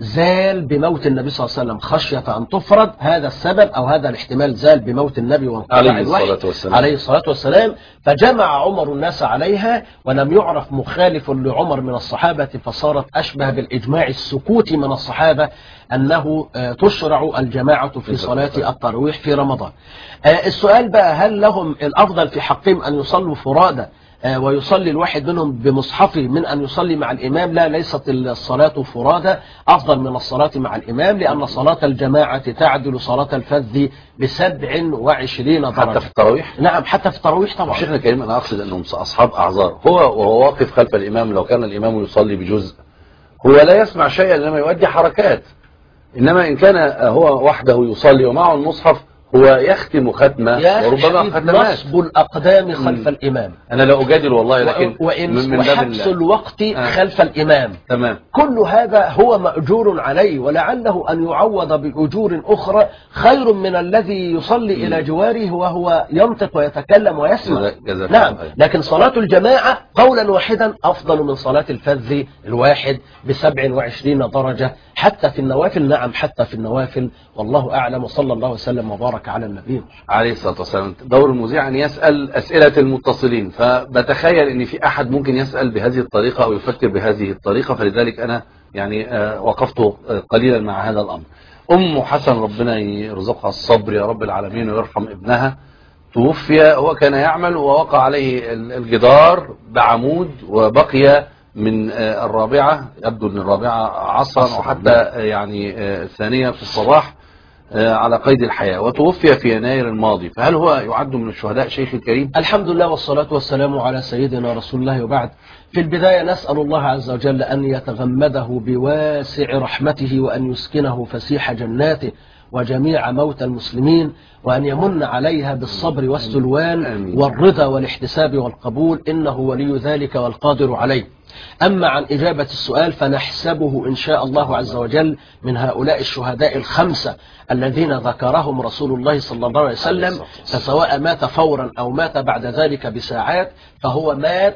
زال بموت النبي صلى الله عليه وسلم خشية أن تفرض، هذا السبب أو هذا الاحتمال زال بموت النبي وانقطاع الوحي عليه الصلاة والسلام، فجمع عمر الناس عليها، ولم يعرف مخالف لعمر من الصحابة، فصارت أشبه بالإجماع السكوتي من الصحابة أنه تشرع الجماعة في صلاة التراويح في رمضان. السؤال بقى، هل لهم الأفضل في حقهم أن يصلوا فرادى ويصلي الواحد منهم بمصحفه من أن يصلي مع الإمام؟ لا، ليست الصلاة فرادى أفضل من الصلاة مع الإمام، لأن صلاة الجماعة تعدل صلاة الفذ بسبع وعشرين درجة. حتى في التراويح؟ نعم، حتى في التراويح طبعا. شيخنا الكريم، أنا أقصد أنهم أصحاب أعذار، هو وهو واقف خلف الإمام لو كان الإمام يصلي بجزء هو لا يسمع شيئا لما يؤدي حركات، إنما إن كان هو وحده يصلي ومعه المصحف هو يختم ختمة وربما ختمات. نصب الأقدام خلف م. الإمام. أنا لا أجادل والله، لكن من وحبس الوقت آه. خلف الإمام. تمام. كل هذا هو مأجور عليه، ولعله أن يعوض بأجور أخرى خير من الذي يصلي م. إلى جواره وهو ينطق ويتكلم ويسمع. نعم، لكن صلاة الجماعة قولا واحدا أفضل من صلاة الفذ الواحد بسبع وعشرين درجة، حتى في النوافل. نعم، حتى في النوافل، والله أعلم، وصلى الله وسلم وبارك على النبي عليه الصلاة والسلام. دور المذيع أن يسأل أسئلة المتصلين، فبتخيل أن في أحد ممكن يسأل بهذه الطريقة أو يفكر بهذه الطريقة، فلذلك أنا يعني وقفت قليلا مع هذا الأمر. أم حسن ربنا يرزقها الصبر يا رب العالمين ويرحم ابنها، توفي، هو كان يعمل ووقع عليه الجدار بعمود، وبقي من الرابعة، يبدو أن الرابعة عصرا وحتى يعني الثانية في الصباح على قيد الحياة، وتوفي في يناير الماضي، فهل هو يعد من الشهداء شيخ الكريم؟ الحمد لله والصلاة والسلام على سيدنا رسول الله وبعد. في البداية نسأل الله عز وجل أن يتغمده بواسع رحمته، وأن يسكنه فسيح جناته وجميع موتى المسلمين، وأن يمن عليها بالصبر والسلوان والرضا والاحتساب والقبول، إنه ولي ذلك والقادر عليه. أما عن إجابة السؤال، فنحسبه إن شاء الله عز وجل من هؤلاء الشهداء الخمسة الذين ذكرهم رسول الله صلى الله عليه وسلم، فسواء مات فورا أو مات بعد ذلك بساعات، فهو مات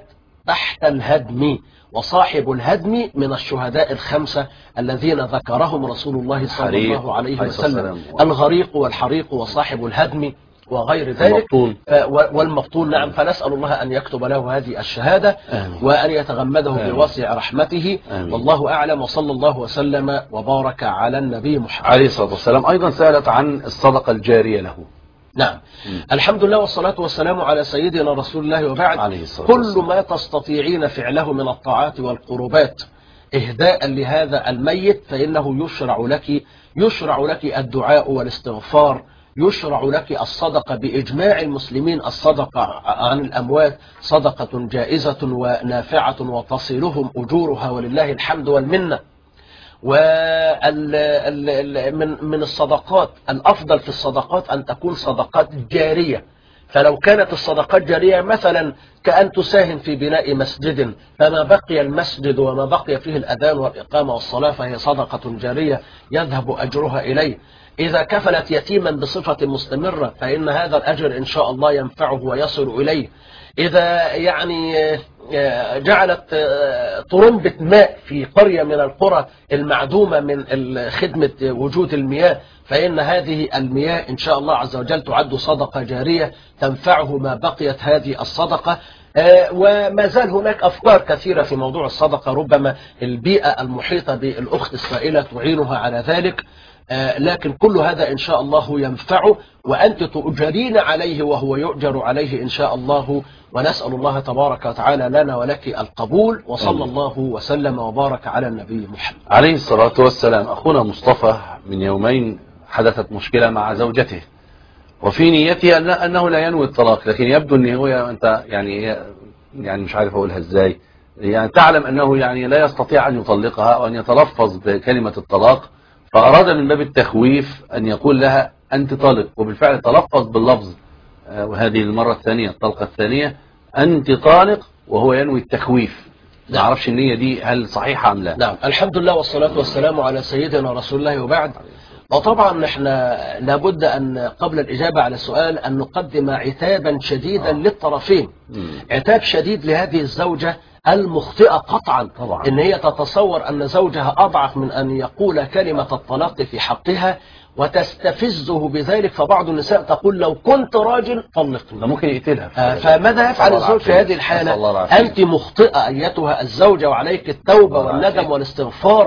تحت الهدم، وصاحب الهدم من الشهداء الخمسة الذين ذكرهم رسول الله صلى الله عليه وسلم، الغريق والحريق وصاحب الهدم وغير ذلك والمبطول. نعم، فنسأل الله أن يكتب له هذه الشهادة وأن يتغمده بواسع رحمته. والله أعلم، وصلى الله وسلم وبارك على النبي محمد عليه الصلاة والسلام. أيضا سألت عن الصدقة الجارية له. نعم. م. الحمد لله والصلاة والسلام على سيدنا رسول الله، وبعد. كل ما تستطيعين فعله من الطاعات والقربات إهداء لهذا الميت فإنه يشرع لك يشرع لك الدعاء والاستغفار، يشرع لك الصدقة بإجماع المسلمين. الصدقة عن الأموات صدقة جائزة ونافعة وتصلهم أجورها ولله الحمد والمنة. ومن من الصدقات الأفضل في الصدقات أن تكون صدقات جارية. فلو كانت الصدقات جارية مثلا كأن تساهم في بناء مسجد، فما بقي المسجد وما بقي فيه الأذان والإقامة والصلاة فهي صدقة جارية يذهب أجرها إليه. إذا كفلت يتيما بصفة مستمرة فإن هذا الأجر إن شاء الله ينفعه ويصل إليه. إذا يعني جعلت طرمبة ماء في قرية من القرى المعدومة من خدمة وجود المياه فإن هذه المياه إن شاء الله عز وجل تعد صدقة جارية تنفعه ما بقيت هذه الصدقة. وما زال هناك أفكار كثيرة في موضوع الصدقة، ربما البيئة المحيطة بالأخت السائلة تعينها على ذلك، لكن كل هذا إن شاء الله ينفعه وأنت تؤجرين عليه وهو يؤجر عليه إن شاء الله. ونسأل الله تبارك وتعالى لنا ولك القبول. وصلى الله وسلم وبارك على النبي محمد عليه الصلاة والسلام. أخونا مصطفى من يومين حدثت مشكلة مع زوجته، وفي نيته أنه لا ينوي الطلاق، لكن يبدو أنه هو أنت يعني يعني مش عارف أقولها إزاي، يعني تعلم أنه يعني لا يستطيع أن يطلقها أو أن يتلفظ بكلمة الطلاق، فأراد من باب التخويف أن يقول لها أنت طالق، وبالفعل تلفظ باللفظ. وهذه المرة الثانية الطلقة الثانية أنت طالق وهو ينوي التخويف. ما أعرفش النية دي هل صحيحة أم لا. نعم، الحمد لله والصلاة والسلام على سيدنا رسول الله، وبعد. وطبعا نحن لابد أن قبل الإجابة على السؤال أن نقدم عتابا شديدا آه. للطرفين. مم. عتاب شديد لهذه الزوجة المخطئة قطعا طبعا. إن هي تتصور أن زوجها أضعف من أن يقول كلمة الطلاق في حقها وتستفزه بذلك. فبعض النساء تقول لو كنت راجل طلقني، ده ممكن يقتلها. آه فماذا يفعل الزوج في هذه الحالة؟ أنت مخطئة أيتها الزوجة، وعليك التوبة والندم والاستغفار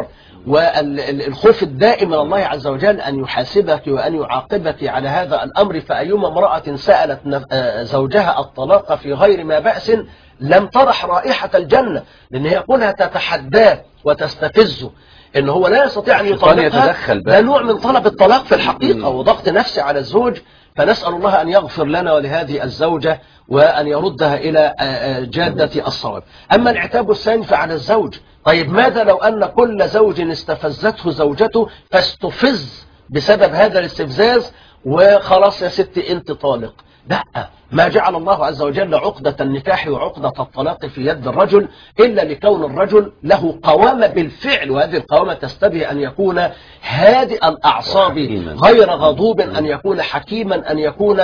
والخوف الدائم من الله عز وجل أن يحاسبك وأن يعاقبك على هذا الأمر. فأيما امرأة سألت زوجها الطلاق في غير ما بأس لم ترح رائحة الجنة، لأن هي كونها تتحداه وتستفزه إن هو لا يستطيع أن يطلقها، ده نوع من طلب الطلاق في الحقيقة وضغط نفسي على الزوج. فنسأل الله أن يغفر لنا ولهذه الزوجة وأن يردها إلى جادة الصواب. أما العتاب الثاني فعلى الزوج. طيب ماذا لو أن كل زوج استفزته زوجته فاستفز بسبب هذا الاستفزاز وخلاص يا ستي أنت طالق؟ لا، ما جعل الله عز وجل عقدة النكاح وعقدة الطلاق في يد الرجل إلا لكون الرجل له قوامة بالفعل، وهذه القوامة تستدعي أن يكون هادئ الأعصاب غير غضوب، أن يكون حكيما، أن يكون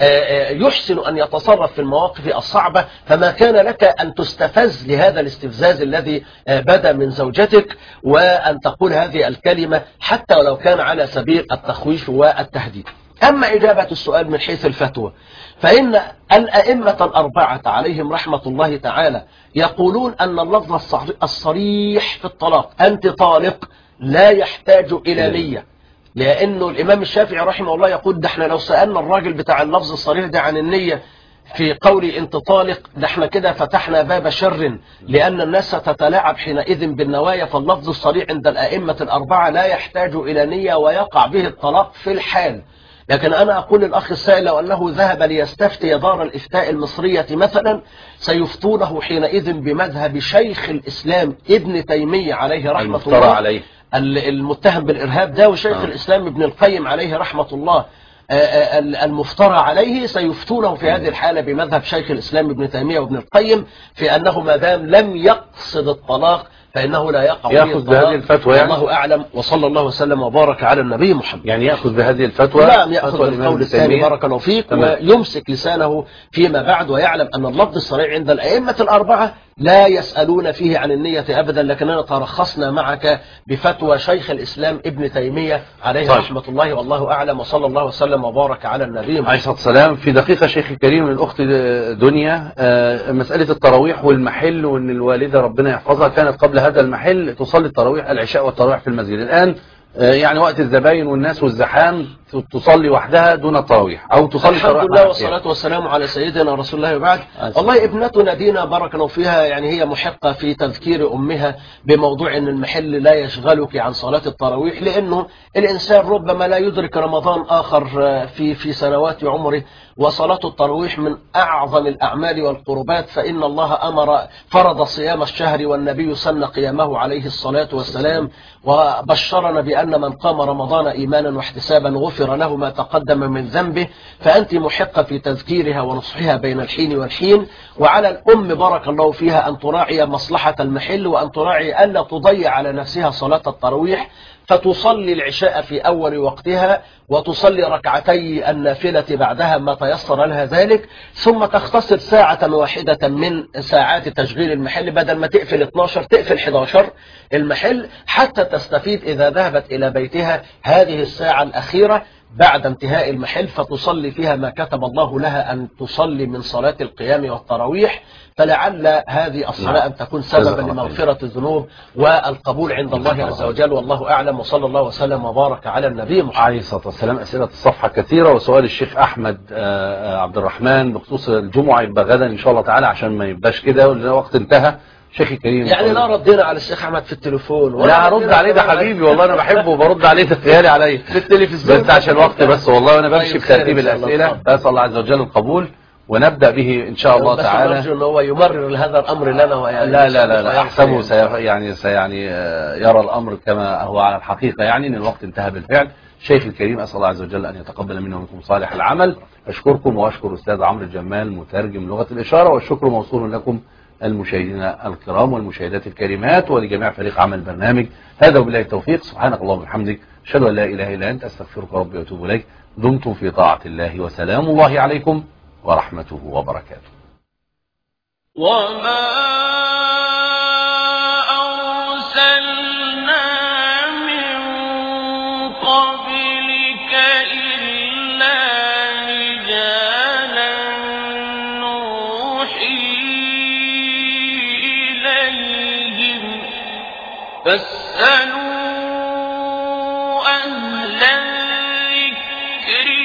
يحسن أن يتصرف في المواقف الصعبة. فما كان لك أن تستفز لهذا الاستفزاز الذي بدا من زوجتك وأن تقول هذه الكلمة حتى ولو كان على سبيل التخويف والتهديد. أما إجابة السؤال من حيث الفتوى فإن الأئمة الأربعة عليهم رحمة الله تعالى يقولون أن اللفظ الصريح في الطلاق أنت طالق لا يحتاج إلى نية، لأنه الإمام الشافعي رحمه الله يقول ده احنا لو سألنا الراجل بتاع اللفظ الصريح ده عن النية في قولي انت طالق ده احنا كده فتحنا باب شر، لأن الناس تتلاعب حينئذ بالنوايا. فاللفظ الصريح عند الأئمة الأربعة لا يحتاج إلى نية ويقع به الطلاق في الحال. لكن أنا أقول للأخ السائل لو أنه ذهب ليستفتي دار الإفتاء المصرية مثلا سيفتونه حينئذ بمذهب شيخ الإسلام ابن تيمية عليه رحمة الله عليه. المتهم بالإرهاب ده، وشيخ آه. الإسلام ابن القيم عليه رحمة الله المفترى عليه سيفتونه في هذه الحالة بمذهب شيخ الإسلام ابن تيمية وابن القيم في أنه ما دام لم يقصد الطلاق فإنه لا يقع يأخذ بهذه الفتوى يعني؟ الله أعلم، وصلى الله وسلم وبارك على النبي محمد. يعني يأخذ بهذه الفتوى؟ نعم، يأخذ بالقول الثاني بارك الله فيك، ويمسك لسانه فيما بعد ويعلم أن اللفظ الصريح عند الأئمة الأربعة لا يسألون فيه عن النية أبدا، لكننا ترخصنا معك بفتوى شيخ الإسلام ابن تيمية عليه طيب. رحمة الله، والله أعلم، وصلى الله وسلم وبارك على النبي عليه الصلاة والسلام. في دقيقة شيخ الكريم، الأخت دنيا، مسألة التراويح والمحل، وأن الوالدة ربنا يحفظها كانت قبل هذا المحل تصلي التراويح العشاء والتراويح في المسجد، الآن يعني وقت الزباين والناس والزحام تصلي وحدها دون التراويح أو تصلي الحمد التراويح. لله والصلاة والسلام على سيدنا رسول الله وبعد. والله ابنتنا دينا بارك الله فيها، يعني هي محقة في تذكير أمها بموضوع أن المحل لا يشغلك عن صلاة التراويح، لأنه الإنسان ربما لا يدرك رمضان آخر في في سنوات عمره، وصلاة التراويح من أعظم الأعمال والقربات، فإن الله أمر فرض صيام الشهر والنبي سن قيامه عليه الصلاة والسلام، وبشرنا بأن من قام رمضان إيمانا واحتسابا غفر له ما تقدم من ذنبه. فأنت محقة في تذكيرها ونصحها بين الحين والحين، وعلى الأم بارك الله فيها أن تراعي مصلحة المحل، وأن تراعي ألا تضيع على نفسها صلاة التراويح، فتصلي العشاء في أول وقتها وتصلي ركعتي النافلة بعدها ما تيسر لها ذلك، ثم تختصر ساعة واحدة من ساعات تشغيل المحل، بدل ما تقفل اثناشر تقفل احد عشر المحل، حتى تستفيد إذا ذهبت إلى بيتها هذه الساعة الأخيرة بعد انتهاء المحل، فتصلي فيها ما كتب الله لها أن تصلي من صلاة القيام والتراويح، فلعل هذه الصلاة أن تكون سببا لمغفرة الذنوب والقبول عند الله عز وجل، والله أعلم، وصلى الله وسلم وبارك على النبي محمد عليه الصلاة والسلام. أسئلة الصفحة كثيرة، وسؤال الشيخ أحمد عبد الرحمن بخصوص الجمعة يبقى غدا إن شاء الله تعالى، عشان ما يبقاش كده والوقت انتهى. شيخ الكريم يعني لا ردينا على الشيخ احمد في التليفون، ولا هرد عليه، ده حبيبي والله انا بحبه وبرد عليه، تخيلي عليا في التلفزيون بس عشان الوقت بس، والله وانا بمشي بترتيب الاسئله، اسال الله عز وجل القبول ونبدا به ان شاء الله تعالى. بس ان هو يمرر هذا الامر لنا ويعني لا لا لا, لا احسبه سي يعني سي يعني يرى الامر كما هو على الحقيقه، يعني ان الوقت انتهى بالفعل. شيخ الكريم اسال الله عز وجل ان يتقبل منا ومنكم صالح العمل. اشكركم واشكر استاذ عمرو الجمال مترجم لغه الاشاره، والشكر موصول لكم المشاهدين الكرام والمشاهدات الكريمات، ولجميع فريق عمل البرنامج. هذا وبالله التوفيق، سبحانك اللهم وبحمدك، اشهد ان لا اله الا انت، استغفرك ربي واتوب اليك. دمتم في طاعه الله، وسلام الله عليكم ورحمته وبركاته. وما أرسلنا من قبلك إلا رجالا نوحي إليهم فاسألوا أهل الذكر